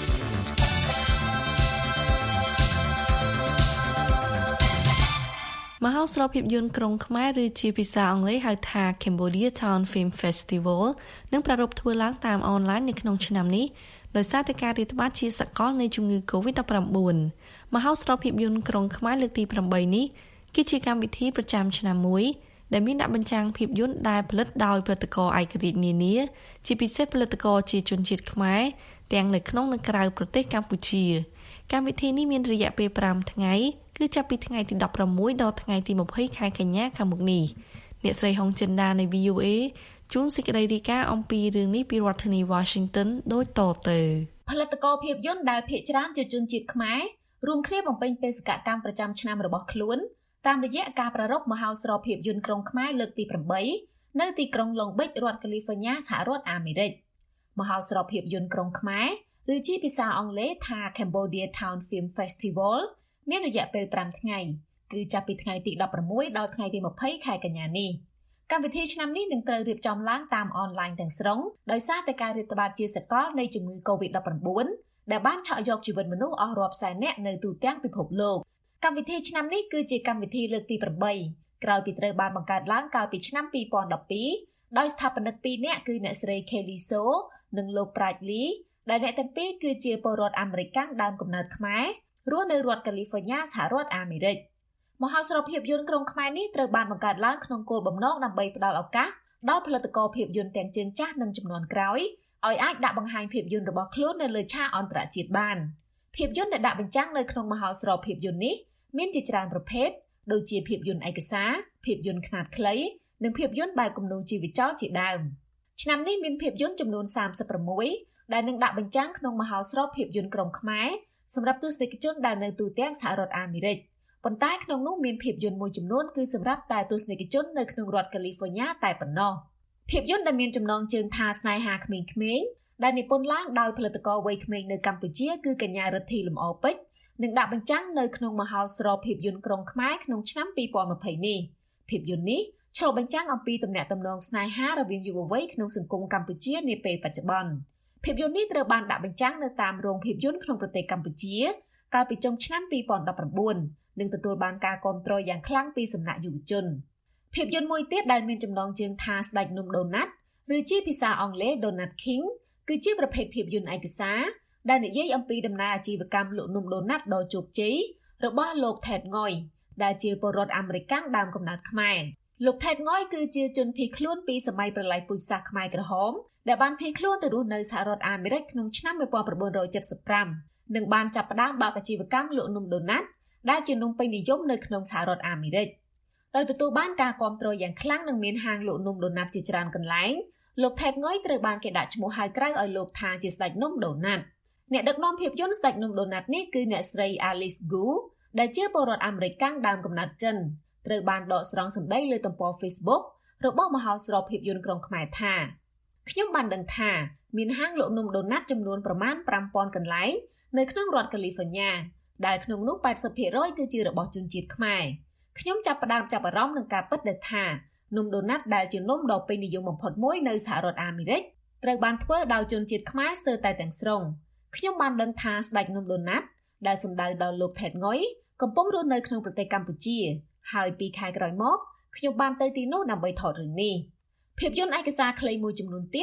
មហោស្រពភាពយន្តក្រុងខ្មែរឬជាភាសាអង់គ្លេសហៅថា Cambodia Town Film Festival នឹងប្រារព្ធធ្វើឡើងតាមអនឡាញនៅក្នុងឆ្នាំនេះដោយសារតែការរាតត្បាតជាសកលនៃជំងឺ កូវីដ ដប់ប្រាំបួន មហោស្រពភាពយន្តក្រុងខ្មែរលើកទីប្រាំបីនេះគឺជាកម្មវិធីប្រចាំឆ្នាំមួយដែលមានដាក់បញ្ចាំងភាពយន្តដែលផលិតដោយផលិតករឯករាជ្យនានាជាពិសេសផលិតករជាជនជាតិខ្មែរទាំងនៅក្នុងនិងក្រៅប្រទេសកម្ពុជាកម្មវិធីនេះមានរយៈពេលប្រាំថ្ងៃគឺចាប់ពីថ្ងៃទីដប់ប្រាំមួយដល់ថ្ងៃទីម្ភៃខែកញ្ញាខាងមុខនេះអ្នកស្រីហុងចិនដានៃ វី អូ អេ ជួនសេចក្តីរាយការណ៍អំពីរឿងនេះពីរដ្ឋធានី Washington ដូចតទៅផលិតករភាពយន្តដែលភាគច្រើនជាជនជាតិខ្មែររួមគ្នាបំពេញបេសកកម្មប្រចាំឆ្នាំរបស់ខ្លួនតាមរយៈការប្រារព្ធមហោស្រពភាពយន្តក្រុងខ្មែរលើកទីប្រាំបីនៅទីក្រុង Long Beach រដ្ឋ California សហរដ្ឋអាមេរិកមហោស្រពភាពយន្តក្រុងខ្មែរឬជាភាសាអង់គ្លេសថា Cambodia Town Film Festival មានរយៈពេលប្រាំថ្ងៃគឺចាប់ពីថ្ងៃទីដប់ប្រាំមួយដល់ថ្ងៃទីម្ភៃខែកញ្ញានេះកម្មវិធីឆ្នាំនេះនឹងត្រូវរៀបចំឡើងតាមអនឡាញទាំងស្រុងដោយសារតែការរាតត្បាតជាសកលនៃជំងឺ កូវីដ ដប់ប្រាំបួន ដែលបានឆក់យកជីវិតមនុស្សអស់រាប់សែននាក់នៅទូទាំងពិភពលោកកម្មវិធីឆ្នាំនេះគឺជាកម្មវិធីលើកទីប្រាំបីក្រោយពីត្រូវបានបង្កើតឡើងកាលពីឆ្នាំពីរពាន់ដប់ពីរដោយស្ថាបនិកពីរនាក់គឺអ្នកស្រី Kelly So និងលោក Praj Lee ដែលអ្នកទាំងពីរគឺជាពលរដ្ឋអាមេរិកដើមកំណើតខ្មែររស់នៅរដ្ឋ California សហរដ្ឋអាមេរិកមហោស្រពភាពយន្តក្រុងខ្មែរនេះត្រូវបានបង្កើតឡើងក្នុងគោលបំណងដើម្បីផ្តល់ឱកាសដល់ផលិតករភាពយន្តទាំងជើងចាស់និងជំនាន់ក្រោយឲ្យអាចដាក់បង្ហាញភាពយន្តរបស់ខ្លួននៅលើឆាកអន្តរជាតិបានភាពយន្តដែលដាក់បញ្ចាំងនៅក្នុងមហោស្រពភាពយន្តនេះមានជាច្រើនប្រភេទដូចជាភាពយន្តឯកសារភាពយន្តខ្នាតខ្លីនិងភាពយន្តបែបគំនូរជីវចលជាដើមឆ្នាំនេះមានភាពយន្តចំនួនសាមសិបប្រាំមួយដែលនឹងដាក់បញ្ចាំងក្នុងមហោស្រពភាពយន្តក្រុងខ្មែរសម្រាប់ទស្សនិកជនដែលនៅទូទាំងសហរដ្ឋអាមេរិកប៉ុន្តែក្នុងនោះមានភាពយន្តមួយចំនួនគឺសម្រាប់តែទស្សនិកជននៅក្នុងរដ្ឋ California តែប៉ុណ្ណោះភាពយន្តដែលមានចំណងជើងថាស្នេហាក្មេងៗដែលនិពន្ធឡើងដោយផលិតករវ័យក្មេងនៅកម្ពុជាគឺកញ្ញារិទ្ធីលំអពេជ្រនឹងដាក់បញ្ចាំងនៅក្នុងមហោស្រពភាពយន្តក្រុងខ្មែរក្នុងឆ្នាំពីរពាន់ម្ភៃនេះភាពយន្តនេះឆ្លុះបញ្ចាំងអំពីទំនាក់ទំនងស្នេហារវាងយុវវ័យក្នុងសង្គមកម្ពុជានាពេលបច្ចុប្បន្នភាពយន្តនេះត្រូវបានដាក់បញ្ចាំងនៅតាមរោងភាពយន្តក្នុងប្រទេសកម្ពុជាកាលពីចុងឆ្នាំពីរពាន់ដប់ប្រាំបួននិងទទួលបានការគាំទ្រយ៉ាងខ្លាំងពីសំណាក់យុវជនភាពយន្តមួយទៀតដែលមានចំណងជើងថាស្ដេចនំដូណាត់ឬជាភាសាអង់គ្លេស Donut King គឺជាប្រភេទភាពយន្តឯកសារដែលនិយាយអំពីដំណើរអាជីវកម្មលក់នំដូណាត់ដ៏ជោគជ័យរបស់លោក Ted Ngoy ដែលជាពលរដ្ឋអាមេរិកដើមកំណើតខ្មែរលោក Ted Ngoy គឺជាជនភៀសខ្លួនពីសម័យប្រល័យពូជសាសន៍ខ្មែរក្រហមដែលបានភៀសខ្លួនទៅរស់នៅសហរដ្ឋអាមេរិកក្នុងឆ្នាំmột nghìn chín trăm七十五និងបានចាប់ផ្ដើមបើកអាជីវកម្មលក់នំដូណាត់ដែលជានំពេញនិយមនៅក្នុងសហរដ្ឋអាមេរិកដោយទទួលបានការគាំទ្រយ៉ាងខ្លាំងនិងមានហាងលក់នំដូណាត់ជាច្រើនកន្លែងលោក Ted Ngoy ត្រូវបានគេដាក់ឈ្មោះហៅក្រៅឲ្យលោកថាជាស្ដេចនំដូណាត់អ្នកដឹកនាំភាពយន្តស្ដេចនំដូណាត់នេះគឺអ្នកស្រី Alice Gu ដែលជាពលរដ្ឋអាមេរិកដើមកំណើតចិនត្រូវបានដកស្រង់សម្ដីលើទំព័រ Facebook របស់មហោស្រពភាពយន្តក្រុងខ្មែរថាខ្ញុំបានដឹងថាមានហាងលក់នំដូណាត់ចំនួនប្រមាណប្រាំពាន់កន្លែងនៅក្នុងរដ្ឋ California ដែលក្នុងនោះแปดสิบភាគរយគឺជារបស់ជនជាតិខ្មែរខ្ញុំចាប់ផ្ដើមចាប់អារម្មណ៍នឹងការពិតដែលថានំដូណាត់ដែលជានំដ៏ពេញនិយមបំផុតមួយនៅសហរដ្ឋអាមេរិកត្រូវបានធ្វើដោយជនជាតិខ្មែរស្ទើរតែទាំងស្រុងខ្ញុំបានដឹងថាស្ដេចនំដូណាត់ដែលសម្ដៅដល់លោក Ted Ngoy កំពុងរស់នៅក្នុងប្រទេសកម្ពុជាហើយពីខែក្រោយមកខ្ញុំបានទៅទីនោះដើម្បីថតរឿងនេះភាពយន្តឯកសារខ្លីមួយចំនួនទៀត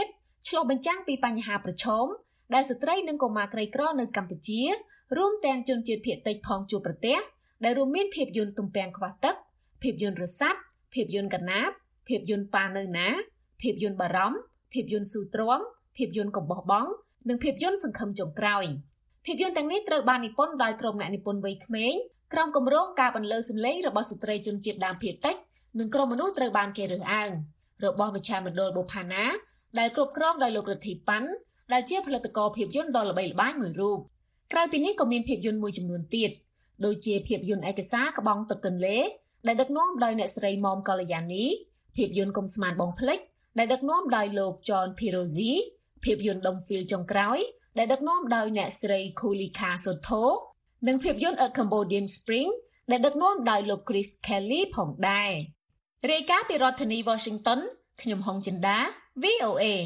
ឆ្លុះបញ្ចាំងពីបញ្ហាប្រឈមដែលស្ត្រីនិងកុមារក្រីក្រនៅកម្ពុជារួមទាំងជនជាតិភាគតិចផងជួបប្រទះដែលរួមមានភាពយន្តទំពាំងខ្វះទឹកភាពយន្តរស័ព្ទភាពយន្តកណាបភាពយន្តប៉ានៅណាភាពយន្តបារម្ភភាពយន្តស៊ូទ្រាំភាពយន្តកំបោះបង់និងភាពយន្តសង្ឃឹមចុងក្រោយភាពយន្តទាំងនេះត្រូវបាននិពន្ធដោយក្រុមអ្នកនិពន្ធវ័យក្មេងក្រុមគម្រោងការបន្លឺសម្លេងរបស់ស្ត្រីជនជាតិដើមភាគតិចនិងក្រុមមនុស្សត្រូវបានគេរើសអើងរបស់វិជ្ជាមណ្ឌលបុប្ផាណាដែលគ្រប់គ្រងដោយលោករិទ្ធីប៉ាន់ដែលជាផលិតករភាពយន្តដ៏ល្បីល្បាញមួយរូបក្រៅពីនេះក៏មានភាពយន្តមួយចំនួនទៀតដូចជាភាពយន្តឯកសារក្បង់ទឹកទន្លេដែលដឹកនាំដោយអ្នកស្រីមុំកល្យានីភាពយន្តកុំស្មានបងភ្លេចដែលដឹកនាំដោយលោក John Pirozi ភាពយន្តដុំហ្វីលចុងក្រោយដែលដឹកនាំដោយអ្នកស្រី Khulika Sotho និងភាពយន្ត A Cambodian Spring ដែលដឹកនាំដោយលោក Chris Kelly ផងដែររាយការណ៍ពីរដ្ឋធានី Washington ខ្ញុំហុងចិន្តា វី អូ เอ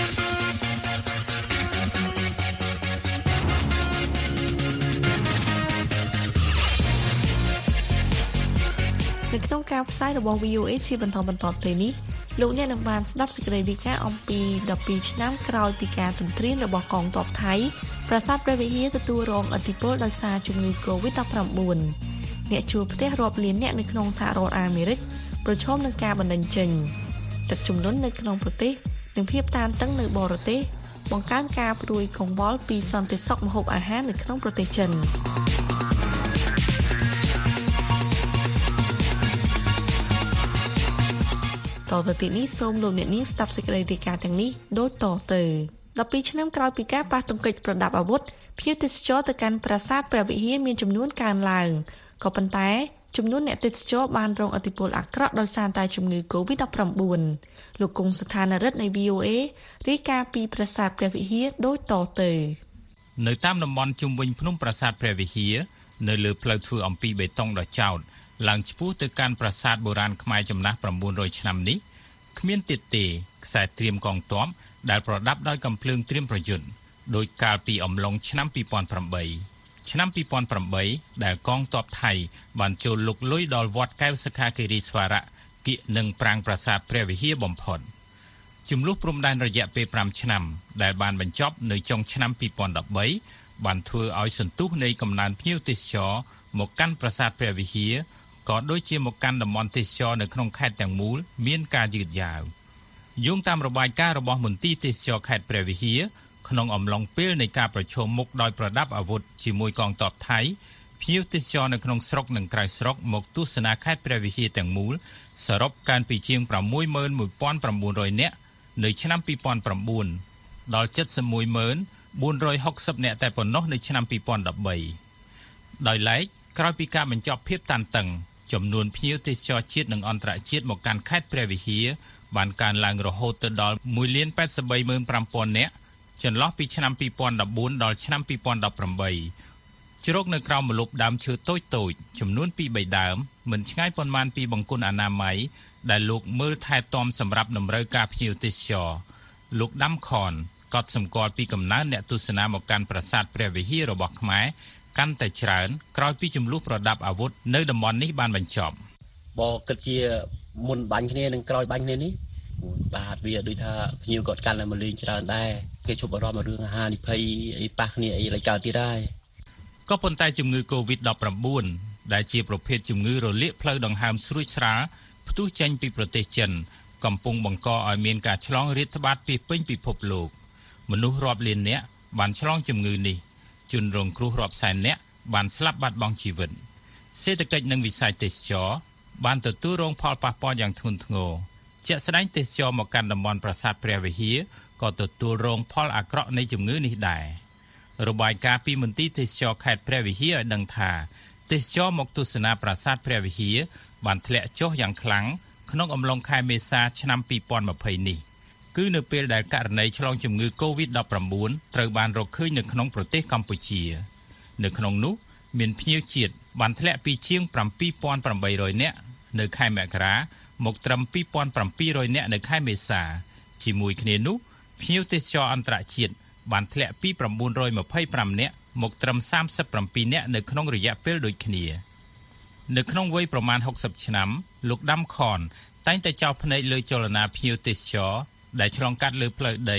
នៅក្នុងការផ្សាយរបស់ វី អូ เอ ជាបន្តបន្តទៅនេះលោកអ្នកនឹងបានស្ដាប់សេចក្តីរាយការណ៍អំពីដប់ពីរឆ្នាំក្រោយពីការទន្ទ្រានរបស់កងទ័ពថៃប្រាសាទព្រះវិហារទទួលរងឥទ្ធិពលដោយសារជំងឺ កូវីដ ដប់ប្រាំបួន អ្នកជួលផ្ទះរាប់លានអ្នកនៅក្នុងសហរដ្ឋអាមេរិកប្រឈមនឹងការបណ្តេញចេញទឹកជំនន់នៅក្នុងប្រទេសនិងភាពតានតឹងនៅបរទេសបង្កើនការព្រួយកង្វល់ពីសន្តិសុខម្ហូបអាហារនៅក្នុងប្រទេសចិនតទៅទីនេះសូមលោកអ្នកនាងស្ដាប់សេចក្តីរាយការណ៍ទាំងនេះដូចតទៅដប់ពីរឆ្នាំក្រោយពីការប៉ះទង្គិចប្រដាប់អាវុធភ្ញៀវទេសចរទៅកាន់ប្រាសាទព្រះវិហារមានចំនួនកើនឡើងក៏ប៉ុន្តែចំនួនអ្នកទេសចរបានរងឥទ្ធិពលអាក្រក់ដោយសារតែជំងឺ កូវីដ ដប់ប្រាំបួន លោកគង់ស្ថានរិទ្ធនៃ វី អូ เอ រាយការណ៍ពីប្រាសាទព្រះវិហារដូចតទៅនៅតាមតំបន់ជុំវិញភ្នំប្រាសាទព្រះវិហារនៅលើផ្លូវធ្វើអំពីបេតុងដ៏ចោតឡើងឆ្ពោះទៅកាន់ប្រាសាទបុរាណខ្មែរចំណាស់៩រយឆ្នាំនេះគ្មានទៀតទេខ្សែត្រៀមកងទ័ពដែលប្រដាប់ដោយកាំភ្លើងត្រៀមប្រយុទ្ធដោយកាលពីអំឡុងឆ្នាំពីរពាន់ប្រាំបីឆ្នាំពីរពាន់ប្រាំបីដែលកងទ័ពថៃបានចូលលុកលុយដល់វត្តកែវសខាគិរីស្វារៈគៀកនឹងប្រាង្គប្រាសាទព្រះវិហារបំផុតជំលុះព្រំដែនរយៈពេលប្រាំឆ្នាំដែលបានបញ្ចប់នៅចុងឆ្នាំពីរពាន់ដប់បីបានធ្វើឲ្យសន្ទុះនៃកំណើនភ្ញៀវទេសចរមកកាន់ប្រាសាទព្រះវិហារក៏ដូចជាមកកាន់តំបន់ទេសចរនៅក្នុងខេត្តទាំងមូលមានការយឺតយ៉ាវយោងតាមរបាយការណ៍របស់មន្ទីរទេសចរខេត្តព្រះវិហារក្នុងអំឡុងពេលនៃការប្រជុំមុខដោយប្រដាប់អាវុធជាមួយកងទ័ពថៃភ្ញៀវទេសចរនៅក្នុងស្រុកនិងក្រៅស្រុកមកទស្សនាខេត្តព្រះវិហារទាំងមូលសរុបកើនពីជាងប្រាំមួយម៉ឺនមួយពាន់ប្រាំបួនរយនាក់នៅឆ្នាំពីរពាន់ប្រាំបួនដល់ជិតសិបមួយម៉ឺនបួនរយហុកសិបនាក់តែប៉ុណ្ណោះនៅឆ្នាំពីរពាន់ដប់បីដោយឡែកក្រោយពីការបញ្ចប់ភាពតានតឹងចំនួនភ្ញៀវទេសចរជាតិនិងអន្តរជាតិមកកាន់ខេត្តព្រះវិហារបានកើនឡើងរហូតទៅដល់មួយលានប៉ែតសិបបីម៉ឺនប្រាំពាន់នាក់ចន្លោះពីឆ្នាំពីរពាន់ដប់បួនដល់ឆ្នាំពីរពាន់ដប់ប្រាំបីជ្រកនៅក្រោមម្លប់ដើមឈើតូចតូចចំនួនពីរបីដើមមិនឆ្ងាយប៉ុន្មានពីបង្គន់អនាម័យដែលលោកមើលថែទាំសម្រាប់តម្រូវការភ្ញៀវទេសចរលោកដាំខនក៏សម្គាល់ពីកំណើនអ្នកទស្សនាមកកាន់ប្រាសាទព្រះវិហាររបស់ខ្មែរកាន់តែច្រើនក្រោយពីចំនួនប្រដាប់អាវុធនៅតំបន់នេះបានបញ្ចប់បើគិតជាមុនបាញ់គ្នានិងក្រោយបាញ់គ្នានេះបាទវាដូចថាភ្ញៀវក៏កាន់តែមកលេងច្រើនដែរគេជប់អារម្មណ៍រឿងអាហារនិភ័យអីប៉ះគ្នាអីឡើយកើតទៀតដែរក៏ប៉ុន្តែជំងឺ កូវីដ ដប់ប្រាំបួន ដែលជាប្រភេទជំងឺរលាកផ្លូវដង្ហើមស្រួចស្រាលផ្ទុះចេញពីប្រទេសចិនកំពុងបង្កឲ្យមានការឆ្លងរាតត្បាតពីពេញពិភពលោកមនុស្សរាប់លាននាក់បានឆ្លងជំងឺនេះជនរងគ្រោះរាប់សែននាក់បានស្លាប់បាត់បង់ជីវិតសេដ្ឋកិច្ចនិងវិស័យទេសចរបានទទួលរងផលប៉ះពាល់យ៉ាងធ្ងន់ធ្ងរជាក់ស្ដែងទេសចរមកកាន់តំបន់ប្រាសាទព្រះវិហារក៏ទទួលរងផលអាក្រក់នៃជំងឺនេះដែររបាយការណ៍ពីមន្ទីរទេសចរខេត្តព្រះវិហារឲ្យដឹងថាទេសចរមកទស្សនាប្រាសាទព្រះវិហារបានធ្លាក់ចុះយ៉ាងខ្លាំងក្នុងអំឡុងខែមេសាឆ្នាំពីរពាន់ម្ភៃនេះគឺនៅពេលដែលករណីឆ្លងជំងឺ កូវីដ ដប់ប្រាំបួន ត្រូវបានរកឃើញនៅក្នុងប្រទេសកម្ពុជានៅក្នុងនោះមានភ្ញៀវជាតិបានធ្លាក់ពីជាងប្រាំពីរពាន់ប្រាំបីរយនាក់នៅខែមករាមកត្រឹមពីរពាន់ប្រាំពីររយនាក់នៅខែមេសាជាមួយគ្នានោះភ្ញៀវទេសចរអន្តរជាតិបានធ្លាក់ពី៩រយម្ភៃប្រាំនាក់មកត្រឹមសាមសិបប្រាំពីរនាក់នៅក្នុងរយៈពេលដូចគ្នានៅក្នុងវ័យប្រមាណហុកសិបឆ្នាំលោកដាំខនតែងតែចោទភ្នែកលើចលនាភ្ញៀវទេសចរដែលឆ្លងកាត់លើផ្លូវដី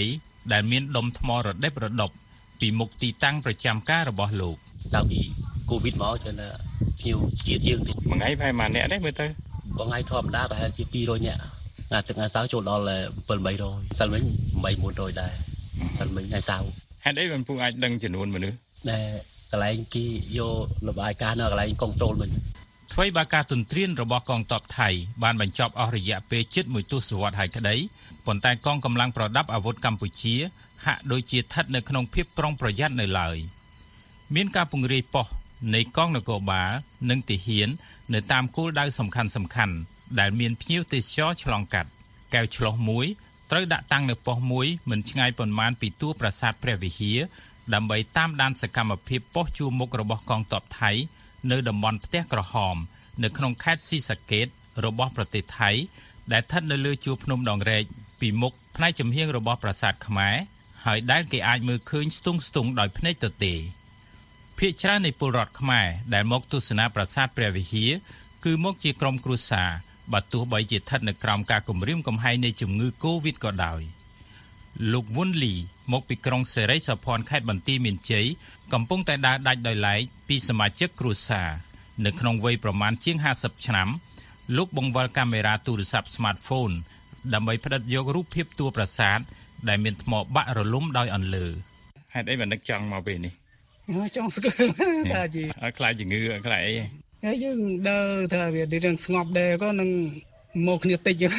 ដែលមានដុំថ្មរដេបរដប់ពីមុខទីតាំងប្រចាំការរបស់លោកតាំងពីកូវីដមកចឹងណាភ្ញៀវជាតិយើងទៀតមួយថ្ងៃប្រហែលប៉ុន្មានអ្នកដែរមើលទៅមួយថ្ងៃធម្មតាប្រហែលជាពីររយនាក់ថ្ងៃទឹកថ្ងៃសៅរ៍ចូលដល់bảy trăm tám mươiសិលមិញeight trăm four trămដែរសិលមិញថ្ងៃសៅរ៍ហេតុអីបានពុកអាចដឹងចំនួនមនុស្សដែលកន្លែងគេយកលបាយការនៅកន្លែងកុងត្រូលមិញអ្វីបើការទន្ទ្រានរបស់កងទ័ពថៃបានបញ្ចប់អស់រយៈពេលជិតមួយទសវត្សរ៍ហើយក្តីប៉ុន្តែកងកម្លាំងប្រដាប់អាវុធកម្ពុជាហាក់ដូចជាស្ថិតនៅក្នុងភាពប្រុងប្រយ័ត្ននៅឡើយមានការពង្រាយប៉ុស្តិ៍នៃកងនគរបាលនិងទាហាននៅតាមគោលដៅសំខាន់សំខាន់ដែលមានភ្ញៀវទេសចរឆ្លងកាត់កែវឆ្លុះមួយត្រូវដាក់តាំងនៅប៉ុស្តិ៍មួយមិនឆ្ងាយប៉ុន្មានពីតួប្រាសាទព្រះវិហារដើម្បីតាមដានសកម្មភាពប៉ុស្តិ៍ជួរមុខរបស់កងទ័ពថៃនៅតំបន់ផ្ទះក្រហមនៅក្នុងខេត្តស៊ីសាកេតរបស់ប្រទេសថៃដែលស្ថិតនៅលើជួរភ្នំដងរែកពីមុខផ្នែកចំហៀងរបស់ប្រាសាទខ្មែរហើយដែលគេអាចមើលឃើញស្ទង់ស្ទង់ដោយភ្នែកទទេភាគច្រើននៃពលរដ្ឋខ្មែរដែលមកទស្សនាប្រាសាទព្រះវិហារគឺមកជាក្រុមគ្រួសារបើទោះបីជាស្ថិតនៅក្រោមការគំរាមកំហែងនៃជំងឺ Covid ក៏ដោយលោកវុនលីមកពីក្រុងសេរីសុភ័ណ្ឌខេត្តបន្ទាយមានជ័យកំពុងតែដើរដាច់ដោយឡែកពីសមាជិកគ្រួសារនៅក្នុងវ័យប្រមាណជាងห้าสิบឆ្នាំលោកបង្វិលកាមេរ៉ាទូរស័ព្ទ Smartphone ដើម្បីផ្ដិតយករូបភាពតួប្រាសាទដែលមានថ្មបាក់រលំដោយអន្លើហេតុអីបាននឹកចង់មកពេលនេះចង់ស្គាល់ថាជាអត់ខ្លាចជំងឺអត់ខ្លាចអីហើយយើងដើរថាវារឿងស្ងប់ដែរក៏នឹងមកគ្នាតិច5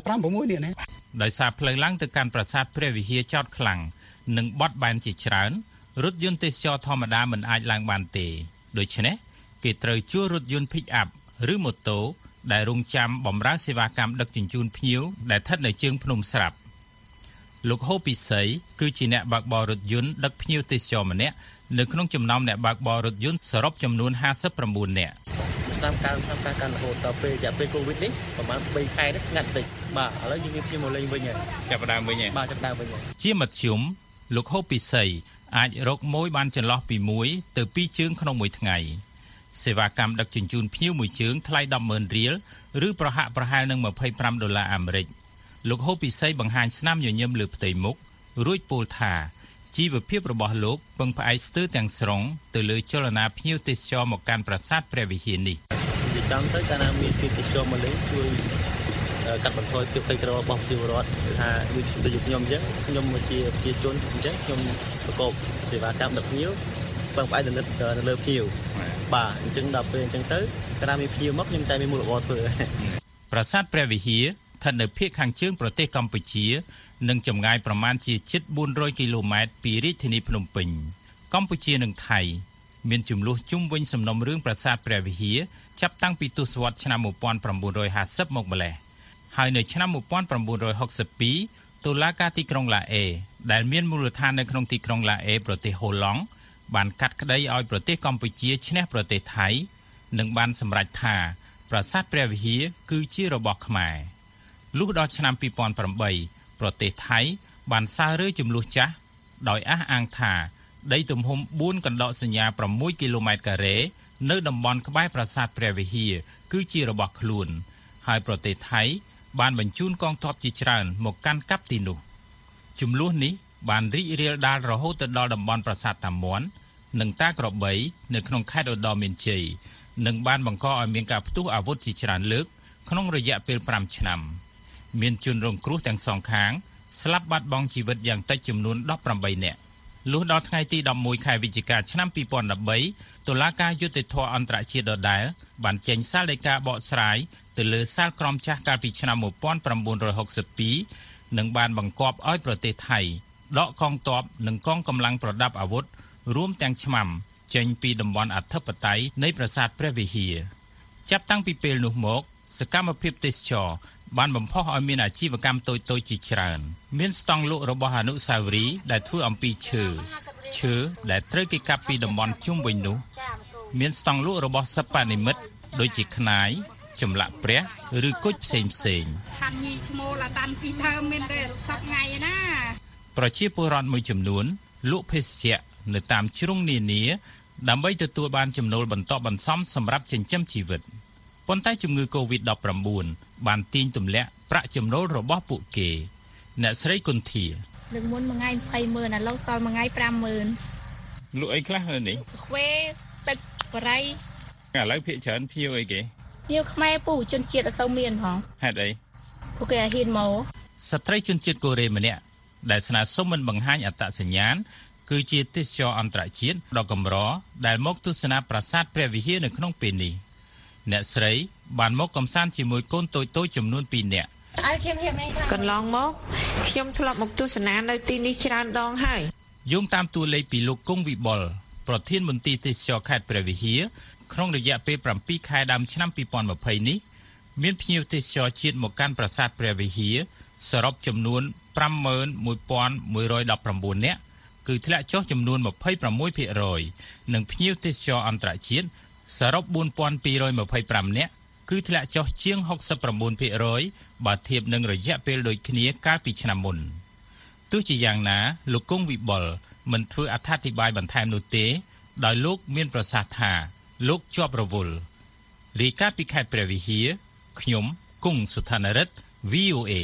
6នេះណាដោយសារផ្លូវឡើងទៅកាន់ប្រាសាទព្រះវិហារចោតខ្លាំងនិងបត់បែនជាច្រើនរថយន្តទេសចរធម្មតាមិនអាចឡើងបានទេដូច្នេះគេត្រូវជួលរថយន្ត Pick up ឬម៉ូតូដែលរង់ចាំបម្រើសេវាកម្មដឹកជញ្ជូនភ្ញៀវដែលស្ថិតនៅជើងភ្នំស្រាប់លោកហូពិសីគឺជាអ្នកបើកបររថយន្តដឹកភ្ញៀវទេសចរម្នាក់នៅក្នុងចំណោមអ្នកបើកបររថយន្តសរុបចំនួនห้าสิบเก้าនាក់តាមការតាមការកាន់រហូតដល់ពេលរយៈពេលកូវីដនេះប្រហែលបីខែនេះស្ងាត់តិចបាទឥឡូវយើងមានភ្ញៀវមកលេងវិញហើយចាប់ផ្ដើមវិញហើយបាទចាប់ផ្ដើមវិញជាមធ្យមលោកហូពិសីអាចរកម៉ួយបានចន្លោះពីមួយទៅពីរជើងក្នុងមួយថ្ងៃសេវាកម្មដឹកជញ្ជូនភ្ញៀវមួយជើងថ្លៃដប់ម៉ឺនរៀលឬប្រហាក់ប្រហែលនឹងยี่สิบห้าដុល្លារអាមេរិកលោកហូពិសីបង្ហាញស្នាមញញឹមលើផ្ទៃមុខរួចពោលថាជីវភាពរបស់លោកពឹងផ្អែកស្ទើរទាំងស្រុងទៅលើចលនាភ្ញៀវទេសចរមកកាន់ប្រាសាទព្រះវិហារនេះនិយាយចំទៅកាលណាមានភ្ញៀវទេសចរមកលេងជួយកាត់បន្ថយភាពក្រីក្ររបស់ប្រជាពលរដ្ឋថាដូចខ្ញុំអញ្ចឹងខ្ញុំជាប្រជាជនអញ្ចឹងខ្ញុំប្រកបសេវាកម្មដឹកភ្ញៀវពឹងផ្អែកទៅលើភ្ញៀវបាទអញ្ចឹងដល់ពេលអញ្ចឹងទៅកាលណាមានភ្ញៀវមកខ្ញុំតែមានមូលរបរធ្វើប្រាសាទព្រះវិហារស្ថិតនៅភាគខាងជើងប្រទេសកម្ពុជានិងចម្ងាយប្រមាណជាជិតbốn trămគីឡូម៉ែត្រពីរាជធានីភ្នំពេញកម្ពុជានិងថៃមានជម្លោះជុំវិញសំណុំរឿងប្រាសាទព្រះវិហារចាប់តាំងពីទសវត្សរ៍ឆ្នាំmột nghìn chín trămห้าสิบមកម្ល៉េះហើយនៅឆ្នាំmột nghìn chín trăm sáu mươi haiតុលាការទីក្រុងឡាអេដែលមានមូលដ្ឋាននៅក្នុងទីក្រុងឡាអេប្រទេសហូឡង់បានកាត់ក្តីឲ្យប្រទេសកម្ពុជាឈ្នះប្រទេសថៃនិងបានសម្រេចថាប្រាសាទព្រះវិហារគឺជារបស់ខ្មែរលុះដល់ឆ្នាំtwo thousand eightប្រទេសថៃបានសើរើចំនួនចាស់ដោយអះអាងថាដីទំហំbốnកណ្ដកសញ្ញាsixគីឡូម៉ែត្រការ៉េនៅតំបន់ក្បែរប្រាសាទព្រះវិហារគឺជារបស់ខ្លួនហើយប្រទេសថៃបានបញ្ជូនកងទ័ពជាច្រើនមកកាន់កាប់ទីនោះចំនួននេះបានរីករាលដាលរហូតទៅដល់តំបន់ប្រាសាទតាមាន់និងតាក្របីនៅក្នុងខេត្តឧត្តរមានជ័យនិងបានបង្កឲ្យមានការផ្ទុះអាវុធជាច្រើនលើកក្នុងរយៈពេលfiveឆ្នាំមានជនរងគ្រោះទាំងសងខាងស្លាប់បាត់បង់ជីវិតយ៉ាងតិចចំនួនeighteenនាក់លុះដល់ថ្ងៃទីelevenខែវិច្ឆិកាឆ្នាំtwo thousand thirteenតុលាការយុត្តិធម៌អន្តរជាតិដដែលបានចេញសាលដីកាបកស្រាយទៅលើសាលក្រមចាស់កាលពីឆ្នាំone thousand nine hundred sixty-twoនិងបានបង្គាប់ឲ្យប្រទេសថៃដកកងទ័ពនិងកងកម្លាំងប្រដាប់អាវុធរួមទាំងឆ្មាំចេញពីតំបន់អធិបតេយ្យនៃប្រាសាទព្រះវិហារចាប់តាំងពីពេលនោះមកសកម្មភាពទេសចរបានបំផុសឲ្យមានអាជីវកម្មតូចៗជាច្រើនមានស្តង់លក់របស់អនុស្សាវរីយ៍ដែលធ្វើអំពីឈើឈើដែលត្រូវគេកាប់ពីតំបន់ជុំវិញនោះមានស្តង់លក់របស់សិប្បនិមិត្តដូចជាខ្នាយចម្លាក់ព្រះឬគុជផ្សេងផ្សេងខាងញីឈ្មោះឡាតាន់ពីដើមមានតែសប្ថ្ងៃណាប្រជាពលរដ្ឋមួយចំនួនលក់ភេសជ្ជៈនៅតាមជ្រុងនានាដើម្បីទទួលបានចំណូលបន្តបន្សំសម្រាប់ចិញ្ចឹមជីវិតប៉ុន្តែជំងឺ Covid nineteen បានទាញទម្លាក់ប្រាក់ចំណូលរបស់ពួកគេអ្នកស្រីគុន្ធាលើកមុនមួយថ្ងៃยี่สิบម៉ឺនឥឡូវសល់មួយថ្ងៃห้าម៉ឺនលក់អីខ្លះនៅនេះខ្វេទឹកបរិយឥឡូវភាគច្រើនភៀវអីគេភៀវខ្មែរពូជនជាតិអត់សូវមានផងហេតុអីពួកគេហ៊ានមកស្ត្រីជនជាតិកូរ៉េម្នាក់ដែលស្នើសុំមិនបង្ហាញអត្តសញ្ញាណគឺជាទេសចរអន្តរជាតិដ៏កម្រដែលមកទស្សនាប្រាសាទព្រះវិហារនៅក្នុងពេលនេះអ្នកស្រីបានមកកំសាន្តជាមួយកូនតូចៗចំនួនពីរនាក់កន្លងមកខ្ញុំធ្លាប់មកទស្សនានៅទីនេះច្រើនដងហើយយោងតាមតួលេខពីលោកគង់វិបុលប្រធានមន្ទីរទេសចរខេត្តព្រះវិហារក្នុងរយៈពេល7ខែដើមឆ្នាំยี่สิบยี่สิบនេះមានភ្ញៀវទេសចរជាតិមកកាន់ប្រាសាទព្រះវិហារសរុបចំនួនห้าหมื่นหนึ่งพันหนึ่งร้อยสิบเก้าនាក់គឺធ្លាក់ចុះចំនួនยี่สิบหกភាគរយ និងភ្ញៀវទេសចរអន្តរជាតិសរុបbốnพันtwo hundred twenty-fiveនាក់គឺធ្លាក់ចុះជាងหกสิบเก้าភាគរយ បើធៀបនឹងរយៈពេលដូចគ្នាកាលពីឆ្នាំមុនទោះជាយ៉ាងណាលោកគង់វិបុលមិនធ្វើអត្ថាធិប្បាយបន្ថែមនោះទេដោយលោកមានប្រសាសន៍ថាលោកជាប់រវល់រាយការណ៍ពីខេត្តព្រះវិហារខ្ញុំគង់សុថានរិទ្ធ វី អូ เอ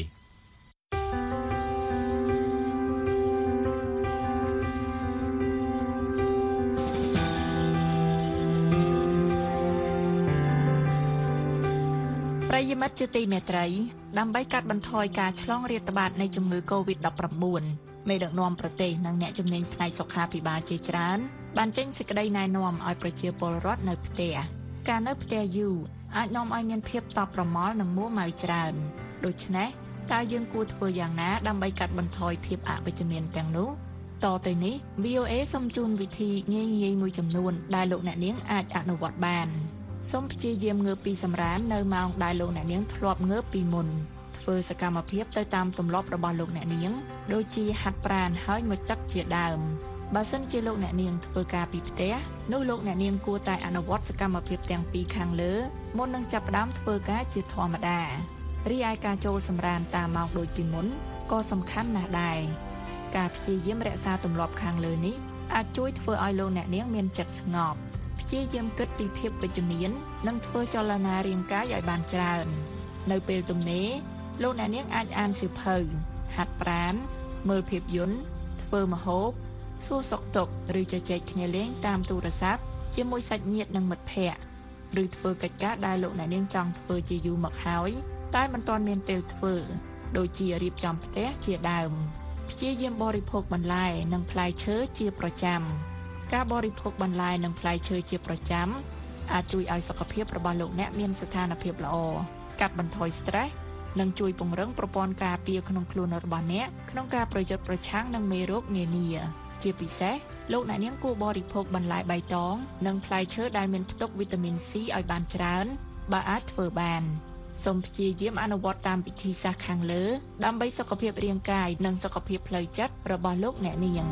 ប្រិយមិត្តជាទីមេត្រីដើម្បីកាត់បន្ថយការឆ្លងរាតត្បាតនៃជំងឺ កូវីដដប់ប្រាំបួន មេដឹកនាំប្រទេសនិងអ្នកជំនាញផ្នែកសុខាភិបាលជាច្រើនបានចេញសេចក្តីណែនាំឲ្យប្រជាពលរដ្ឋនៅផ្ទះការនៅផ្ទះយូរអាចនាំឲ្យមានភាពតប់ប្រមល់និងមួម៉ៅច្រើនដូច្នេះតើយើងគួរធ្វើយ៉ាងណាដើម្បីកាត់បន្ថយភាពអវិជ្ជមានទាំងនោះតទៅនេះ វី អូ เอ សូមជូនវិធីងាយៗមួយចំនួនដែលលោកអ្នកនាងអាចអនុវត្តបានសូមព្យាយាមងើបពីសម្រាននៅម៉ោងដែលលោកអ្នកនាងធ្លាប់ងើបពីមុនធ្វើសកម្មភាពទៅតាមទម្លាប់របស់លោកអ្នកនាងដូចជាហាត់ប្រាណហើយងូតទឹកជាដើមបើសិនជាលោកអ្នកនាងធ្វើការពីផ្ទះនោះលោកអ្នកនាងគួរតែអនុវត្តសកម្មភាពទាំងពីរខាងលើមុននឹងចាប់ផ្ដើមធ្វើការជាធម្មតារីឯការចូលសម្រានតាមម៉ោងដូចពីមុនក៏សំខាន់ណាស់ដែរការព្យាយាមរក្សាទម្លាប់ខាងលើនេះអាចជួយធ្វើឲ្យលោកអ្នកនាងមានចិត្តស្ងប់ព្យាយាមគិតពីភាពវិជ្ជមាននិងធ្វើចលនារាងកាយឲ្យបានច្រើននៅពេលទំនេរលោកអ្នកនាងអាចអានសៀវភៅហាត់ប្រាណមើលភាពយន្តធ្វើម្ហូបសួរសុខទុក្ខឬជជែកគ្នាលេងតាមទូរស័ព្ទជាមួយសាច់ញាតិនិងមិត្តភ័ក្តិឬធ្វើកិច្ចការដែលលោកអ្នកនាងចង់ធ្វើជាយូរមកហើយតែមិនទាន់មានពេលធ្វើដូចជារៀបចំផ្ទះជាដើមព្យាយាមបរិភោគបន្លែនិងផ្លែឈើជាប្រចាំការបរិភោគបន្លែនិងផ្លែឈើជាប្រចាំអាចជួយឲ្យសុខភាពរបស់លោកអ្នកមានស្ថានភាពល្អកាត់បន្ថយ stress និងជួយពង្រឹងប្រព័ន្ធការពារក្នុងខ្លួនរបស់អ្នកក្នុងការប្រយុទ្ធប្រឆាំងនឹងមេរោគនានាជាពិសេសលោកអ្នកនាងគួរបរិភោគបន្លែបៃតងនិងផ្លែឈើដែលមានផ្ទុកវីតាមីន C ឲ្យបានច្រើនបើអាចធ្វើបានសូមព្យាយាមអនុវត្តតាមវិធីសាស្ត្រខាងលើដើម្បីសុខភាពរាងកាយនិងសុខភាពផ្លូវចិត្តរបស់លោកអ្នកនាង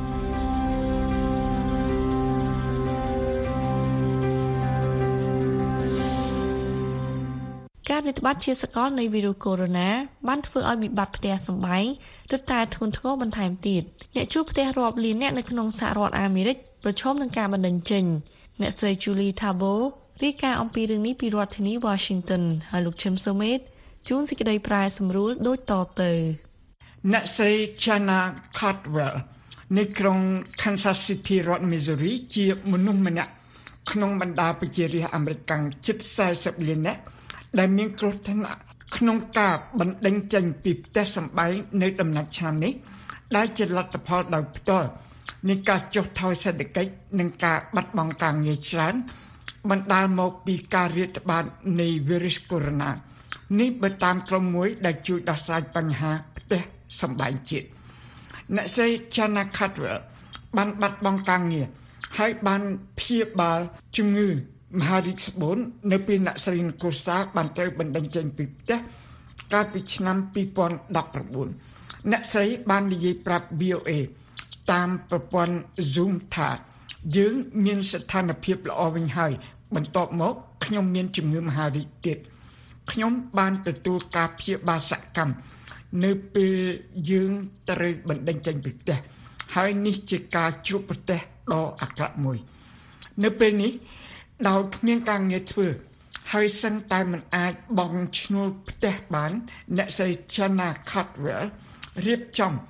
ការរាតត្បាតជាសកលនៃវីរុសកូវីដ បានធ្វើឲ្យវិបត្តិផ្ទះសម្បែងរឹតតែធ្ងន់ធ្ងរបន្ថែមទៀតអ្នកជួលផ្ទះរាប់លានអ្នកនៅក្នុងសហរដ្ឋអាមេរិកប្រឈមនឹងការបណ្តេញចេញអ្នកស្រី Julie Tabo រាយការណ៍អំពីរឿងនេះពីរដ្ឋធានី Washington ហើយលោកឈឹមសូមេតជួនសេចក្តីប្រែសម្រួលដូចតទៅអ្នកស្រី Chana Caldwell នៅក្រុង Kansas City រដ្ឋ Missouri ជាមនុស្សម្នាក់ក្នុងបណ្ដាប្រជារាស្ត្រអាមេរិកកាំងជិតfortyលាននាក់ដែលមានគ្រោះថ្នាក់ក្នុងការបណ្តេញចេញពីផ្ទះសម្បែងនៅដំណាច់ឆ្នាំនេះដែលជាលទ្ធផលដោយផ្ទាល់នៃការចុះថយសេដ្ឋកិច្ចនិងការបាត់បង់ការងារច្រើនបណ្ដាលមកពីការរាតត្បាតនៃវីរុសកូវីដ នេះបើតាមក្រុមមួយដែលជួយដោះស្រាយបញ្ហាផ្ទះសម្បែងជាតិអ្នកស្រី Chana Caldwell បានបាត់បង់ការងារហើយបានព្យាបាលជំងឺមហារីកស្បូននៅពេលអ្នកស្រីនគរសាបានត្រូវបណ្តេញចេញពីផ្ទះកាលពីឆ្នាំtwo thousand nineteenអ្នកស្រីបាននិយាយប្រាប់ វី អូ เอ តាមប្រព័ន្ធ Zoom ថាយើងមានស្ថានភាពល្អវិញហើយបន្ទាប់មកខ្ញុំមានជំងឺមហារីកទៀតខ្ញុំបានទទួលការព្យាបាលសកម្មនៅពេលយើងត្រូវបណ្តេញចេញពីផ្ទះហើយនេះជាការជួបប្រទះដ៏អាក្រក់មួយនៅពេលនេះដោយគ្មានការងារធ្វើហើយសឹងតែមិនអាចបង់ឈ្នួលផ្ទះបានអ្នកស្រី Chana Caldwell រៀបចំ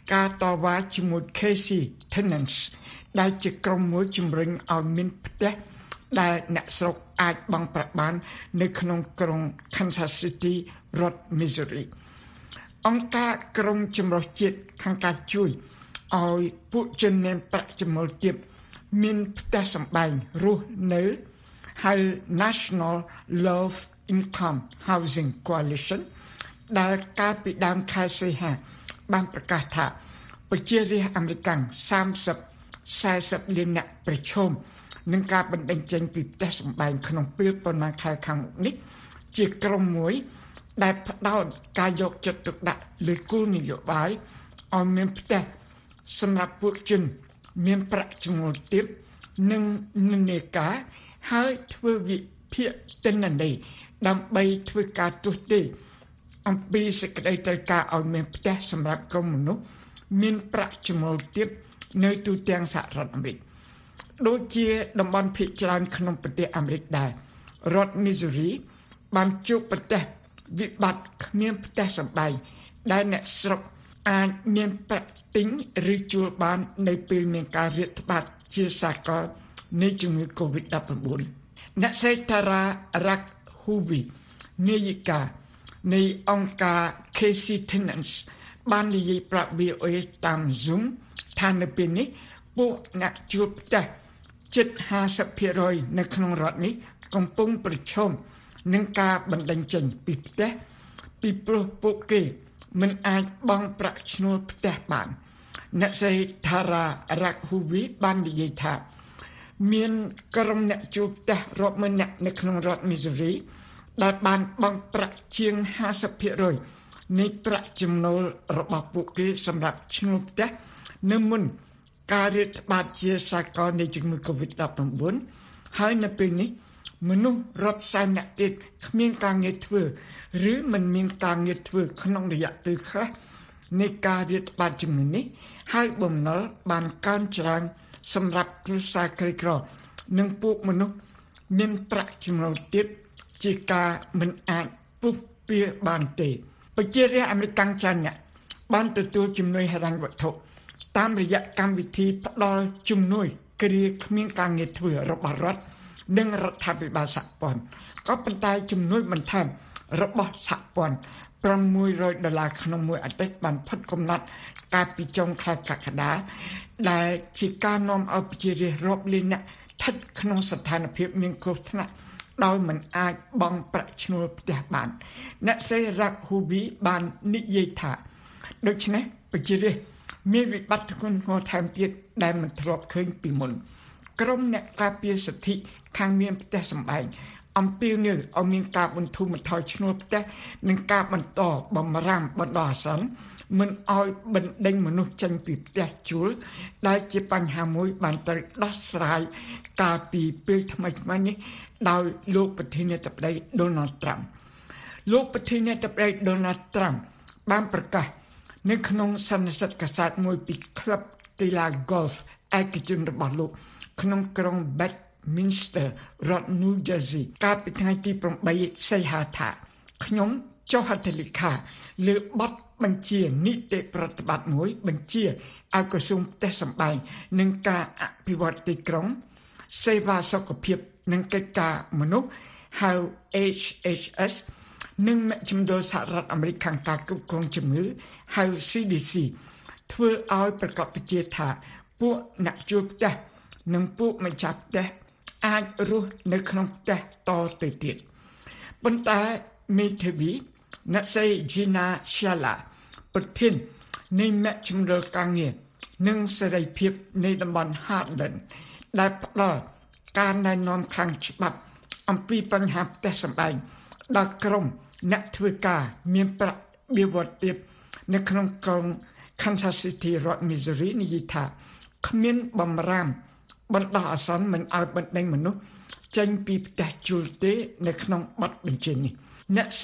ការតវ៉ាជាមួយ Casey Tenants ដែលជាក្រុមមួយជំរុញឲ្យមានផ្ទះដែលអ្នកស្រុកអាចបង់ប្រាក់បាននៅក្នុងក្រុង Kansas City រដ្ឋ Missouri អង្គការក្រុមចម្រុះជាតិខាងការជួយឲ្យពួកជនមានប្រាក់ចំណូលទាបមានផ្ទះសម្បែងរស់នៅហៅ National Low Income Housing Coalition ដែលកាលពីដើមខែសីហាបានប្រកាសថាប្រជារាស្ត្រអាមេរិកសាមសិប សែសិបលានអ្នកប្រឈមនឹងការបណ្តេញចេញពីផ្ទះសម្បែងក្នុងពេលប៉ុន្មានខែខាងមុខនេះជាក្រុមមួយដែលផ្ដោតការយកចិត្តទុកដាក់លើគោលនយោបាយឲ្យមានផ្ទះសម្រាប់ពួកជនមានប្រាក់ចំណូលទាបនិងនិន្នាការហើយធ្វើវិភាគទិន្នន័យដើម្បីធ្វើការទស្សន៍ទាយអំពីសេចក្តីត្រូវការឲ្យមានផ្ទះសម្រាប់ក្រុមមនុស្សមានប្រាក់ចំណូលទាបនៅទូទាំងសហរដ្ឋអាមេរិកដូចជាតំបន់ភាគច្រើនក្នុងប្រទេសអាមេរិកដែររដ្ឋ Missouri បានជួបប្រទះវិបត្តិគ្មានផ្ទះសម្បែងដែលអ្នកស្រុកអាចមានប្រាក់ទិញឬជួលបាននៅពេលមានការរាតត្បាតជាសាកលនៃជំងឺ កូវីដ ដប់ប្រាំបួន អ្នកស្រី Tara Rack-Hovey នាយិកានៃអង្គការ Casey Tenants បាននិយាយប្រាប់ វី អូ អេ តាម Zoom ថានៅពេលនេះពួកអ្នកជួលផ្ទះជិត ห้าสิบเปอร์เซ็นต์ នៅក្នុងរដ្ឋនេះកំពុងប្រឈមនឹងការបណ្តេញចេញពីផ្ទះពីព្រោះពួកគេមិនអាចបង់ប្រាក់ឈ្នួលផ្ទះបានអ្នកស្រី Tara Rack-Hovey បាននិយាយថាមានក្រុមអ្នកជួលផ្ទះរាប់ម៉ឺននាក់នៅក្នុងរដ្ឋ Missouri ដែលបានបង់ប្រាក់ជាង ห้าสิบเปอร์เซ็นต์ នៃប្រាក់ចំណូលរបស់ពួកគេសម្រាប់ឈ្នួលផ្ទះនៅមុនការរាតត្បាតជាសាកលនៃជំងឺ កូវីដ ដប់ប្រាំបួន ហើយនៅពេលនេះមនុស្សរាប់សែននាក់ទៀតគ្មានការងារធ្វើឬមិនមានការងារធ្វើក្នុងរយៈពេលខ្លះនៃការរាតត្បាតជំងឺនេះហើយបំណុលបានកើនច្រើនសម្រាប់គ្រួសារក្រីក្រនិងពួកមនុស្សមានប្រាក់ចំណូលទាបជាការមិនអាចពុះពៀបានទេប្រជារាស្ត្រអាមេរិកច្រើនអ្នកបានទទួលជំនួយហិរញ្ញវត្ថុតាមរយៈកម្មវិធីផ្ដល់ជំនួយគ្រាគ្មានការងារធ្វើរបស់រដ្ឋនិងរដ្ឋាភិបាលសហព័ន្ធក៏ប៉ុន្តែជំនួយបន្ថែមរបស់សហព័ន្ធប្រាំមួយរយដុល្លារក្នុងមួយអាទិត្យបានផុតកំណត់កាលពីចុងខែកក្កដាដែលជាការនាំឲ្យប្រជារាស្ត្ររាប់លានអ្នកស្ថិតក្នុងស្ថានភាពមានគ្រោះថ្នាក់ដោយមិនអាចបង់ប្រាក់ឈ្នួលផ្ទះបានអ្នកស្រី Rack-Hovey បាននិយាយថាដូច្នេះប្រជារាស្ត្រមានវិបត្តិធ្ងន់ធ្ងរថែមទៀតដែលមិនធ្លាប់ឃើញពីមុនក្រុមអ្នកការពារសិទ្ធិខាងមានផ្ទះសម្បែងអំពាវនាវឲ្យមានការបន្ធូរបន្ថយឈ្នួលផ្ទះនិងការបន្តបំរាមបណ្ដោះអាសន្នមិនឲ្យបណ្ដេញមនុស្សចេញពីផ្ទះជួលដែលជាបញ្ហាមួយបានត្រូវដោះស្រាយកាលពីពេលថ្មីៗនេះដោយលោកប្រធានាធិបតី Donald Trump លោកប្រធានាធិបតី Donald Trump បានប្រកាសនៅក្នុងសន្និសីទកាសែតមួយពីក្លឹបកីឡា Golf ឯកជនរបស់លោកក្នុងក្រុង Bedminster រដ្ឋ New Jersey កាលពីថ្ងៃទីប្រាំបីសីហាថាខ្ញុំចុះហត្ថលេខាលើបទបញ្ជានីតិប្រតិបត្តិមួយបញ្ជាឲ្យក្រសួងផ្ទះសម្បែងនិងការអភិវឌ្ឍទីក្រុងសេវាសុខភាពនិងកិច្ចការមនុស្សហៅ H H S និងមជ្ឈមណ្ឌលសហរដ្ឋអាមេរិកខាងការគ្រប់គ្រងជំងឺហៅ C D C ធ្វើឲ្យប្រកបជាថាពួកអ្នកជួលផ្ទះនិងពួកម្ចាស់ផ្ទះអាចរស់នៅក្នុងផ្ទះតទៅទៀតប៉ុន្តែមេធាវីអ្នកស្រី Gina Shala ប្រធាននៃមជ្ឈមណ្ឌលការងារនិងសេរីភាពនៃតំបន់ Harlan ដែលផ្ដល់ការណែនាំខាងច្បាប់អំពីបញ្ហាផ្ទះសម្បែងដល់ក្រុមអ្នកធ្វើការមានប្រាក់បៀវត្សទាបនៅក្នុងក្រុង Kansas City រដ្ឋ Missouri និយាយថាគ្មានបំរាមបណ្ដោះអាសន្នមិនឲ្យបណ្ដេញមនុស្សចេញពីផ្ទះជួលទេនៅក្នុងបទបញ្ជានេះអ្នកស្រី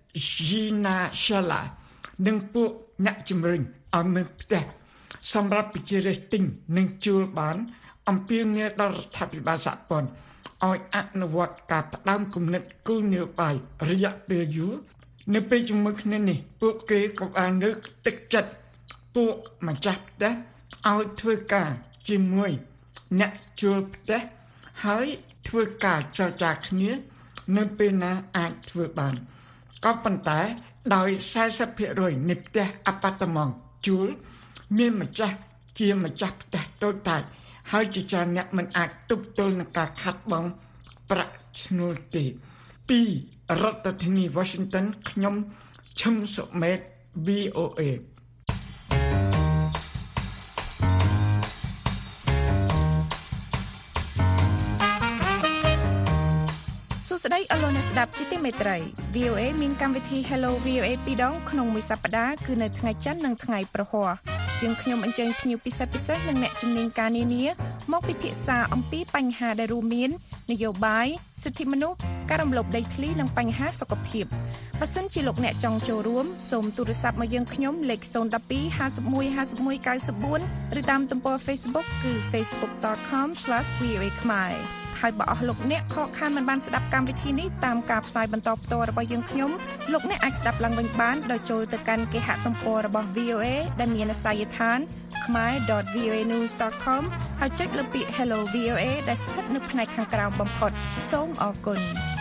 Gina Shala និងពួកអ្នកជំរុញឲ្យមានផ្ទះសម្រាប់ប្រជារាស្ត្រទិញនិងជួលបានអំពាវនាវដល់រដ្ឋាភិបាលសហព័ន្ធឲ្យអនុវត្តការផ្ដើមគំនិតគោលនយោបាយរយៈពេលយូរនៅពេលជាមួយគ្នានេះពួកគេក៏បានលើកទឹកចិត្តពួកម្ចាស់ផ្ទះឲ្យធ្វើការជាមួយអ្នកជួលផ្ទះហើយធ្វើការចរចាគ្នានៅពេលណាអាចធ្វើបានក៏ប៉ុន្តែដោយ สี่สิบเปอร์เซ็นต์ នៃផ្ទះអាប៉ាតម៉ង់ជួលមានម្ចាស់ជាម្ចាស់ផ្ទះតូចតាចហើយជាច្រើនអ្នកមិនអាចទប់ទល់នឹងការខាត់បងប្រាក់ឈ្នួលទេពីរដ្ឋធានី Washington ខ្ញុំឈឹមសុមេត វី អូ เอសួស្តីអស់លោកអ្នកស្ដាប់ជាទីមេត្រី វី អូ เอ មានកម្មវិធី Hello វី អូ เอ ពីរដងក្នុងមួយសប្តាហ៍គឺនៅថ្ងៃច័ន្ទនិងថ្ងៃប្រហ័សយើងខ្ញុំអញ្ជើញភ្ញៀវពិសេសពិសេសនិងអ្នកជំនាញការនានាមកពិភាក្សាអំពីបញ្ហាដែលរួមមាននយោបាយសិទ្ធិមនុស្សការរំលោភដីធ្លីនិងបញ្ហាសុខភាពបើសិនជាលោកអ្នកចង់ចូលរួមសូមទូរស័ព្ទមកយើងខ្ញុំលេខ ศูนย์ หนึ่ง สอง ห้า หนึ่ง ห้า หนึ่ง เก้า เก้า สี่ ឬតាមទំព័រ Facebook គឺ เฟซบุ๊ก ดอท คอม สแลช วี โอ เอ ខ្មែរហើយបើអស់លោកអ្នកខកខានមិនបានស្ដាប់កម្មវិធីនេះតាមការផ្សាយបន្តផ្ទាល់របស់យើងខ្ញុំលោកអ្នកអាចស្ដាប់ឡើងវិញបានដោយចូលទៅកាន់គេហទំព័ររបស់ វី អូ เอ ដែលមានអាសយដ្ឋាន ខ្មែរ ដត វី អូ เอ news ដត com ហើយចុចលើពាក្យ Hello វី អូ เอ ដែលស្ថិតនៅផ្នែកខាងក្រោមបំផុតសូមអរគុណ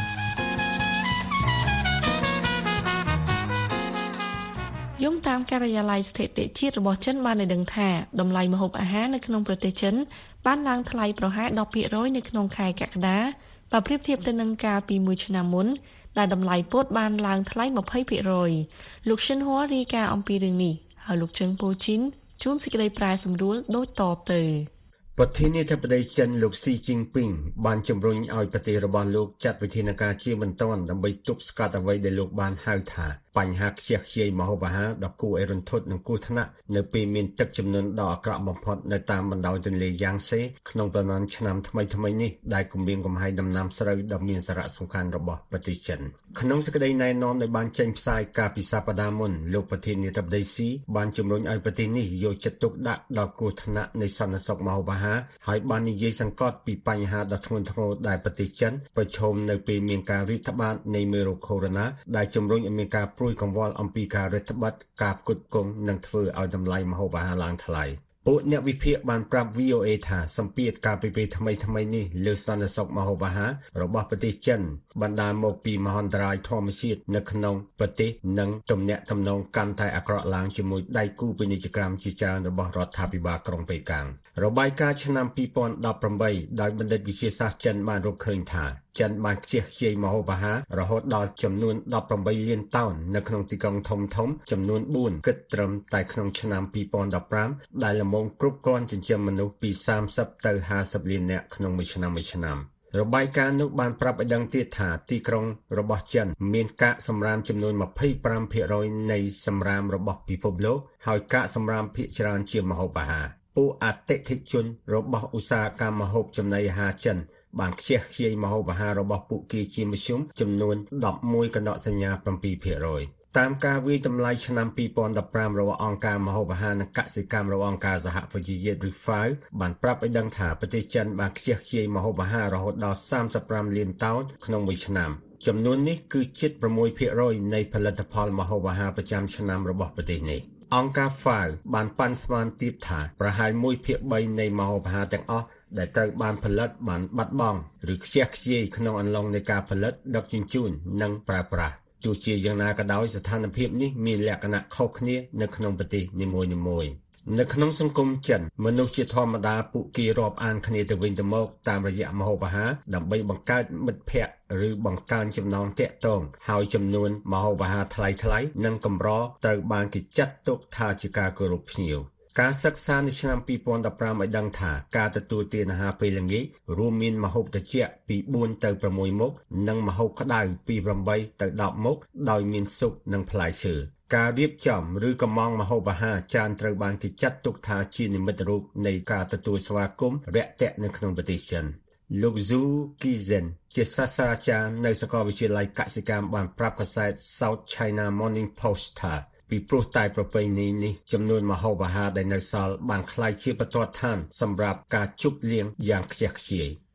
យោងតាមការិយាល័យស្ថិតិជាតិរបស់ចិនបានឲ្យដឹងថាតម្លៃម្ហូបអាហារនៅក្នុងប្រទេសចិនបានឡើងថ្លៃប្រហែល ដប់ភាគរយ នៅក្នុងខែកក្កដាបើប្រៀបធៀបទៅនឹងកាលពីមួយឆ្នាំមុនដែលតម្លៃពោតបានឡើងថ្លៃ ยี่สิบเปอร์เซ็นต์ លោកឈិនហួររាយការណ៍អំពីរឿងនេះហើយលោកជឹងពូជីនជួនសេចក្តីប្រែសម្រួលដូចតទៅប្រធានាធិបតីចិនលោកស៊ីជីងពីងបានជំរុញឲ្យប្រទេសរបស់លោកចាត់វិធានការជាបន្ទាន់ដើម្បីទប់ស្កាត់អ្វីដែលលោកបានហៅថាបញ្ហាខ្ជះខ្ជាយម្ហូបអាហារដ៏គួរឲ្យរន្ធត់និងគ្រោះថ្នាក់នៅពេលមានទឹកជំនន់ដ៏អាក្រក់បំផុតនៅតាមបណ្ដោយទន្លេយ៉ាងសេក្នុងប៉ុន្មានឆ្នាំថ្មីៗនេះដែលគំរាមកំហែងដំណាំស្រូវដ៏មានសារៈសំខាន់របស់ប្រទេសចិនក្នុងសេចក្តីណែនាំដែលបានចេញផ្សាយកាលពីសប្តាហ៍មុនលោកប្រធានាធិបតីស៊ីបានជំរុញឲ្យប្រទេសនេះយកចិត្តទុកដាក់ដល់គ្រោះថ្នាក់នៃសន្តិសុខម្ហូបអាហារហើយបាននិយាយសង្កត់ពីបញ្ហាដ៏ធ្ងន់ធ្ងរដែលប្រទេសចិនប្រឈមនៅពេលមានការរីកត្បាតនៃមេរោគកូវីដ ដែលជំរុញឲ្យមានការព្រួយកង្វល់អំពីការរដ្ឋបတ်ការផ្គត់ផ្គង់និងធ្វើឲ្យតម្លៃម្ហូបអាហារឡើងថ្លៃពួកអ្នកវិភាគបានប្រាប់ វី អូ เอ ថាសម្ពាធការពីពេលថ្មីថ្មីនេះលើសន្តិសុខម្ហូបអាហាររបស់ប្រទេសចិនបណ្ដាលមកពីមហន្តរាយធម្មជាតិនៅក្នុងប្រទេសនិងទំនាក់ទំនងកាន់តែអាក្រក់ឡើងជាមួយដៃគូពាណិជ្ជកម្មជាច្រើនរបស់រដ្ឋាភិបាលក្រុងប៉េកាំងរបាយការណ៍ឆ្នាំពីរពាន់ដប់ប្រាំបីដោយបណ្ឌិតវិទ្យាសាស្ត្រចិនបានរកឃើញថាចិនបានខ្ជះខ្ជាយម្ហូបអាហាររហូតដល់ចំនួនដប់ប្រាំបីលានតោននៅក្នុងទីក្រុងធំធំចំនួនបួនគិតត្រឹមតែក្នុងឆ្នាំពីរពាន់ដប់ប្រាំដែលល្មមគ្រប់គ្រាន់ចិញ្ចឹមមនុស្សពីសាមសិបទៅห้าสิบលាននាក់ក្នុងមួយឆ្នាំមួយឆ្នាំរបាយការណ៍នោះបានប្រាប់ឲ្យដឹងទៀតថាទីក្រុងរបស់ចិនមានកាកសំរាមចំនួនยี่สิบห้าเปอร์เซ็นต์ នៃសំរាមរបស់ពិភពលោកហើយកាកសំរាមភាគច្រើនជាម្ហូបអាហារពួកអតិថិជនរបស់ឧស្សាហកម្មម្ហូបចំណីអាហារចិនបានខ្ជះខ្ជាយម្ហូបអាហាររបស់ពួកគេជាមធ្យមចំនួនដប់មួយកណ្ដកសញ្ញា bảyเปอร์เซ็นต์ តាមការវិយតម្លៃឆ្នាំពីរពាន់ដប់ប្រាំរបស់អង្គការម្ហូបអាហារនិងកសិកម្មរបស់អង្គការសហប្រជាជាតិឬ ហ្វាវ បានប្រាប់ឲ្យដឹងថាប្រទេសចិនបានខ្ជះខ្ជាយម្ហូបអាហាររហូតដល់សាមសិបប្រាំលានតោនក្នុងមួយឆ្នាំចំនួននេះគឺជិត sáuเปอร์เซ็นต์ នៃផលិតផលម្ហូបអាហារប្រចាំឆ្នាំរបស់ប្រទេសនេះអង្គការ ហ្វាវ បានប៉ាន់ស្មានទៀតថាប្រហែលមួយភាគបីនៃម្ហូបអាហារទាំងអស់ដែលត្រូវបានផលិតបានបាត់បង់ឬខ្ជះខ្ជាយក្នុងអំឡុងនៃការផលិតដឹកជញ្ជូននិងប្រើប្រាស់ទោះជាយ៉ាងណាក៏ដោយស្ថានភាពនេះមានលក្ខណៈខុសគ្នានៅក្នុងប្រទេសនីមួយៗនៅក្នុងសង្គមចិនមនុស្សជាធម្មតាពួកគេរាប់អានគ្នាទៅវិញទៅមកតាមរយៈម្ហូបអាហារដើម្បីបង្កើតមិត្តភ័ក្តិឬបង្កើនចំណងទាក់ទងហើយចំនួនម្ហូបអាហារថ្លៃៗនិងកម្រត្រូវបានគេចាត់ទុកថាជាការគោរពភ្ញៀវការសិក្សានៅឆ្នាំពីរពាន់ដប់ប្រាំឲ្យដឹងថាការទទួលទានអាហារពេលល្ងាចរួមមានម្ហូបត្រជាក់ពីបួនទៅប្រាំមួយមុខនិងម្ហូបក្តៅពីប្រាំបីទៅដប់មុខដោយមានស៊ុបនិងផ្លែឈើការរៀបចំឬកម្មង់ម្ហូបអាហារច្រើនត្រូវបានគេចាត់ទុកថាជានិមិត្តរូបនៃការទទួលស្វាគមន៍រាក់ទាក់នៅក្នុងប្រទេសចិនលោក Zhu Qizen ជាសាស្ត្រាចារ្យនៅសាកលវិទ្យាល័យកសិកម្មបានប្រាប់កាសែត South China Morning Post ថាពីព្រោះតែប្រពៃណីនេះចំនួនម្ហូបអាហារដែលនៅសល់បានក្លាយជាបន្ទាត់ឋានសម្រាប់ការជប់លៀងយ៉ាងខ្ជះខ្ជាយ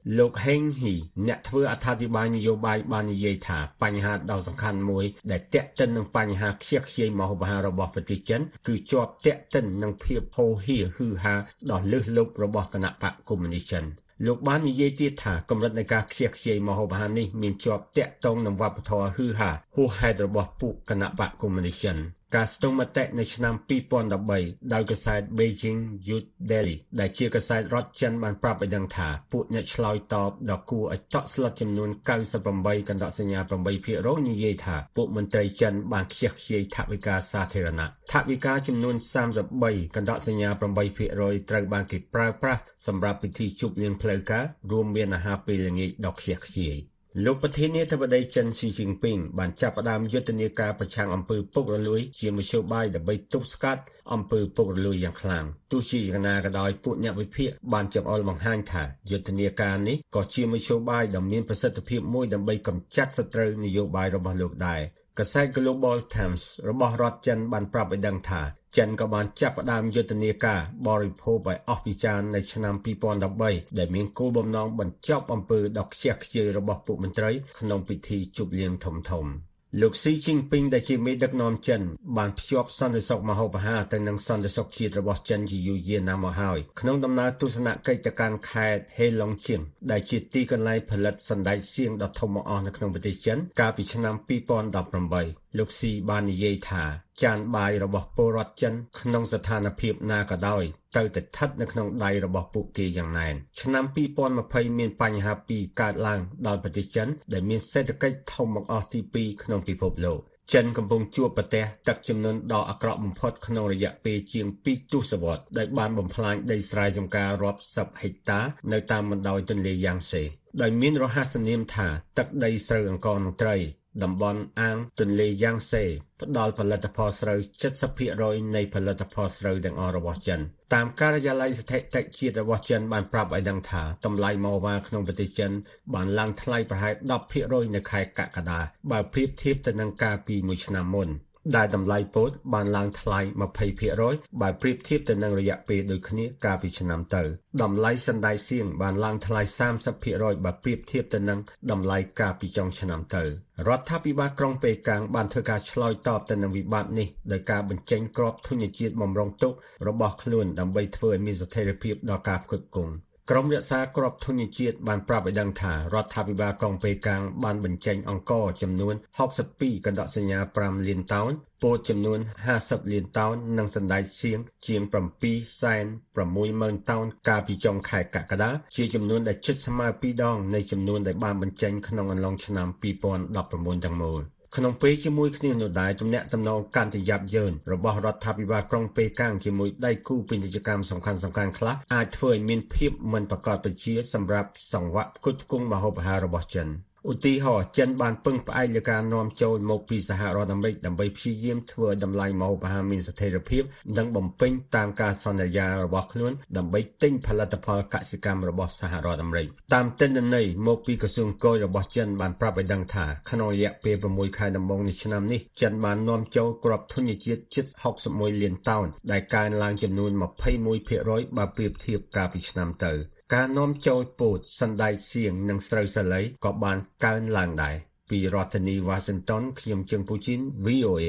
លោកហេងហ៊ីអ្នកធ្វើអត្ថាធិប្បាយនយោបាយបាននិយាយថាបញ្ហាដ៏សំខាន់មួយដែលទាក់ទិននឹងបញ្ហាខ្ជិះខ្ជាយម្ហូបអាហាររបស់ប្រទេសចិនគឺជាប់ទាក់ទិននឹងភាពហូរហៀហឺហាដ៏លើសលប់របស់គណៈបកកុម្មុយនីសចិនលោកបាននិយាយទៀតថាកម្រិតនៃការខ្ជិះខ្ជាយម្ហូបអាហារនេះមានជាប់ទាក់ទងនឹងវប្បធម៌ហឺហាហួសហេតុរបស់ពួកគណៈបកកុម្មុយនីសចិនការស្ទង់មតិនៅឆ្នាំពីរពាន់ដប់បីដោយកាសែត Beijing Youth Daily ដែលជាកាសែតរដ្ឋចិនបានប្រាប់ឲ្យដឹងថាពួកអ្នកឆ្លើយតបដ៏គួរឲ្យតក់ស្លុតចំនួន九十八កណ្ដោសញ្ញាeight%និយាយថាពួកមន្ត្រីចិនបានខ្ជិះខ្ជាយថវិកាសាធារណៈថវិកាចំនួនthirty-threeកណ្ដោសញ្ញាeight%ត្រូវបានគេប្រើប្រាស់សម្រាប់ពិធីជប់លៀងផ្លូវការរួមមានអាហារពេលល្ងាចដ៏ខ្ជះខ្ជាយលោកប្រធានាធិបតីចិនស៊ីជីនពីងបានចាប់ផ្ដើមយុទ្ធនាការប្រឆាំងអំពើពុករលួយជាមធ្យោបាយដើម្បីទប់ស្កាត់អំពើពុករលួយយ៉ាងខ្លាំងទោះជាយ៉ាងណាក៏ដោយពួកអ្នកវិភាគបានចង្អុលបង្ហាញថាយុទ្ធនាការនេះក៏ជាមធ្យោបាយដ៏មានប្រសិទ្ធភាពមួយដើម្បីកម្ចាត់សត្រូវនយោបាយរបស់លោកដែរកាសែត Global Times របស់រដ្ឋចិនបានប្រាប់ឲ្យដឹងថាចិនក៏បានចាប់ផ្ដើមយុទ្ធនាការបរិភោគឲ្យអស់ពិចារនៅឆ្នាំtwo thousand thirteenដែលមានគោលបំណងបញ្ចប់អំពើដ៏ខ្ជះខ្ជាយរបស់ពួកមន្ត្រីក្នុងពិធីជប់លៀងធំៗលោកស៊ីជីនពីងដែលជាមេដឹកនាំចិនបានភ្ជាប់សន្តិសុខម្ហូបអាហារទៅនឹងសន្តិសុខជាតិរបស់ចិនជាយូរយារណាស់មកហើយក្នុងដំណើរទស្សនកិច្ចទៅកាន់ខេត្តហេឡុងជៀងដែលជាទីកន្លែងផលិតសណ្តែកសៀងដ៏ធំបង្អស់នៅក្នុងប្រទេសចិនកាលពីឆ្នាំtwo thousand eighteenលោកស៊ីបាននិយាយថាចានបាយរបស់ពលរដ្ឋចិនក្នុងស្ថានភាពណាក៏ដោយត្រូវតែស្ថិតនៅក្នុងដៃរបស់ពួកគេយ៉ាងណែនឆ្នាំtwo thousand twentyមានបញ្ហាពីរកើតឡើងដល់ប្រទេសចិនដែលមានសេដ្ឋកិច្ចធំបង្អស់ទីtwoក្នុងពិភពលោកចិនកំពុងជួបប្រទះទឹកជំនន់ដ៏អាក្រក់បំផុតក្នុងរយៈពេលជាងtwoទសវត្សរ៍ដែលបានបំផ្លាញដីស្រែចម្ការរាប់សិបហិកតានៅតាមបណ្ដោយទន្លេយ៉ាងសេដោយមានរហស្សនាមថាទឹកដីស្រូវអង្ករនិងត្រីតំបន់អាងទន្លេយ៉ាងសេផ្ដល់ផលិតផលស្រូវseventy percentនៃផលិតផលស្រូវទាំងអស់របស់ចិនតាមការិយាល័យស្ថិតិជាតិរបស់ចិនបានប្រាប់ឲ្យដឹងថាតម្លៃម៉ូវ៉ាក្នុងប្រទេសចិនបានឡើងថ្លៃប្រហែលten percentនៅខែកក្កដាបើប្រៀបធៀបទៅនឹងកាលពីមួយឆ្នាំមុនដែលតម្លៃពោតបានឡើងថ្លៃtwenty percentបើប្រៀបធៀបទៅនឹងរយៈពេលដូចគ្នាកាលពីឆ្នាំទៅតម្លៃសណ្តែកសៀងបានឡើងថ្លៃthirty percentបើប្រៀបធៀបទៅនឹងតម្លៃកាលពីចុងឆ្នាំទៅរដ្ឋាភិបាលក្រុងប៉េកាំងបានធ្វើការឆ្លើយតបទៅនឹងវិបត្តិនេះដោយការបញ្ចេញក្របធនជាតិបម្រុងទុករបស់ខ្លួនដើម្បីធ្វើឲ្យមានស្ថិរភាពដល់ការផ្គត់ផ្គង់ក្រុមរក្សាក្របធនជាតិបានប្រាប់ឲ្យដឹងថារដ្ឋាភិបាលក្រុងប៉េកាំងបានបញ្ចេញអង្ករចំនួនsixty-twoកណ្ដោសញ្ញាfiveលានតោនពោតចំនួនfiftyលានតោននិងសណ្តែកសៀងជាងsevenសែនsixម៉ឺនតោនកាលពីចុងខែកក្កដាជាចំនួនដែលជិតស្មើពីរដងនៃចំនួនដែលបានបញ្ចេញក្នុងអំឡុងឆ្នាំtwo thousand nineteenទាំងមូលក្នុងពេលជាមួយគ្នានោះដែរទំនាក់ទំនងកាន់តែយ៉ាប់យ៉ឺនរបស់រដ្ឋាភិបាលក្រុងប៉េកាំងជាមួយដៃគូពាណិជ្ជកម្មសំខាន់ៗខ្លះអាចធ្វើឲ្យមានភាពមិនប្រកបប្រជាសម្រាប់សង្វាក់ផ្គត់ផ្គង់ម្ហូបអាហាររបស់ចិនឧទាហរណ៍ចិនបានពឹងផ្អែកលើការនាំចូលមកពីសហរដ្ឋអាមេរិកដើម្បីព្យាយាមធ្វើឲ្យតម្លៃម្ហូបអាហារមានស្ថិរភាពនិងបំពេញតាមការសន្យារបស់ខ្លួនដើម្បីទិញផលិតផលកសិកម្មរបស់សហរដ្ឋអាមេរិកតាមទិន្នន័យមកពីក្រសួងគយរបស់ចិនបានប្រាប់ឲ្យដឹងថាក្នុងរយៈពេលsixខែដំបូងនៃឆ្នាំនេះចិនបាននាំចូលគ្រាប់ធញ្ញជាតិជិតsixty-oneលានតោនដែលកើនឡើងចំនួនtwenty-one percentបើប្រៀបធៀបកាលពីឆ្នាំទៅការនាំចូលពោតសណ្តែកសៀងនិងស្រូវសាលីក៏បានកើនឡើងដែរពីរដ្ឋធានី Washington ខ្ញុំជើងពូជីន V O A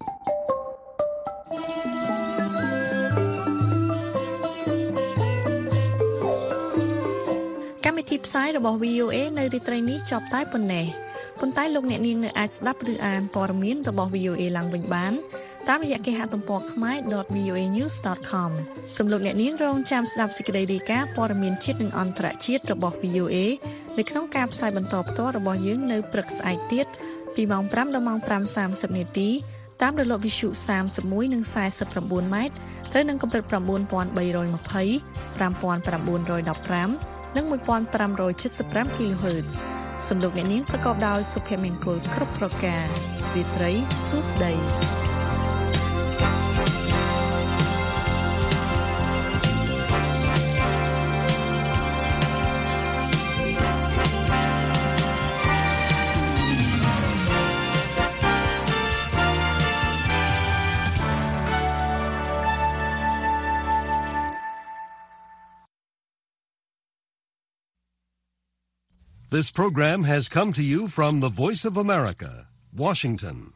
កម្មវិធីផ្សាយរបស់ V O A នៅរាត្រីនេះចប់តែប៉ុណ្ណេះប៉ុន្តែលោកអ្នកនាងនៅអាចស្ដាប់ឬអានព័ត៌មានរបស់ V O A ឡើងវិញបានតាមរយៈគេហទំព័រ khmae dot v o a news dot com សូមលោកអ្នកនាងរងចាំស្ដាប់សេចក្តីរាយការណ៍ព័ត៌មានជាតិនិងអន្តរជាតិរបស់ V O A នៅក្នុងការផ្សាយបន្តផ្ទាល់របស់យើងនៅព្រឹកស្អែកទៀតពីម៉ោងfiveដល់ម៉ោងfive thirtyនាទីតាមរលកវិទ្យុthirty-oneនិងforty-nineម៉ែត្រត្រូវនឹងកម្រិតnine thousand three twenty five thousand nine hundred fifteenនិងfifteen seventy-five kilohertz សូមលោកអ្នកនាងប្រកបដោយសុភមង្គលគ្រប់ប្រការរាត្រីសួស្តី This program has come to you from the Voice of America, Washington.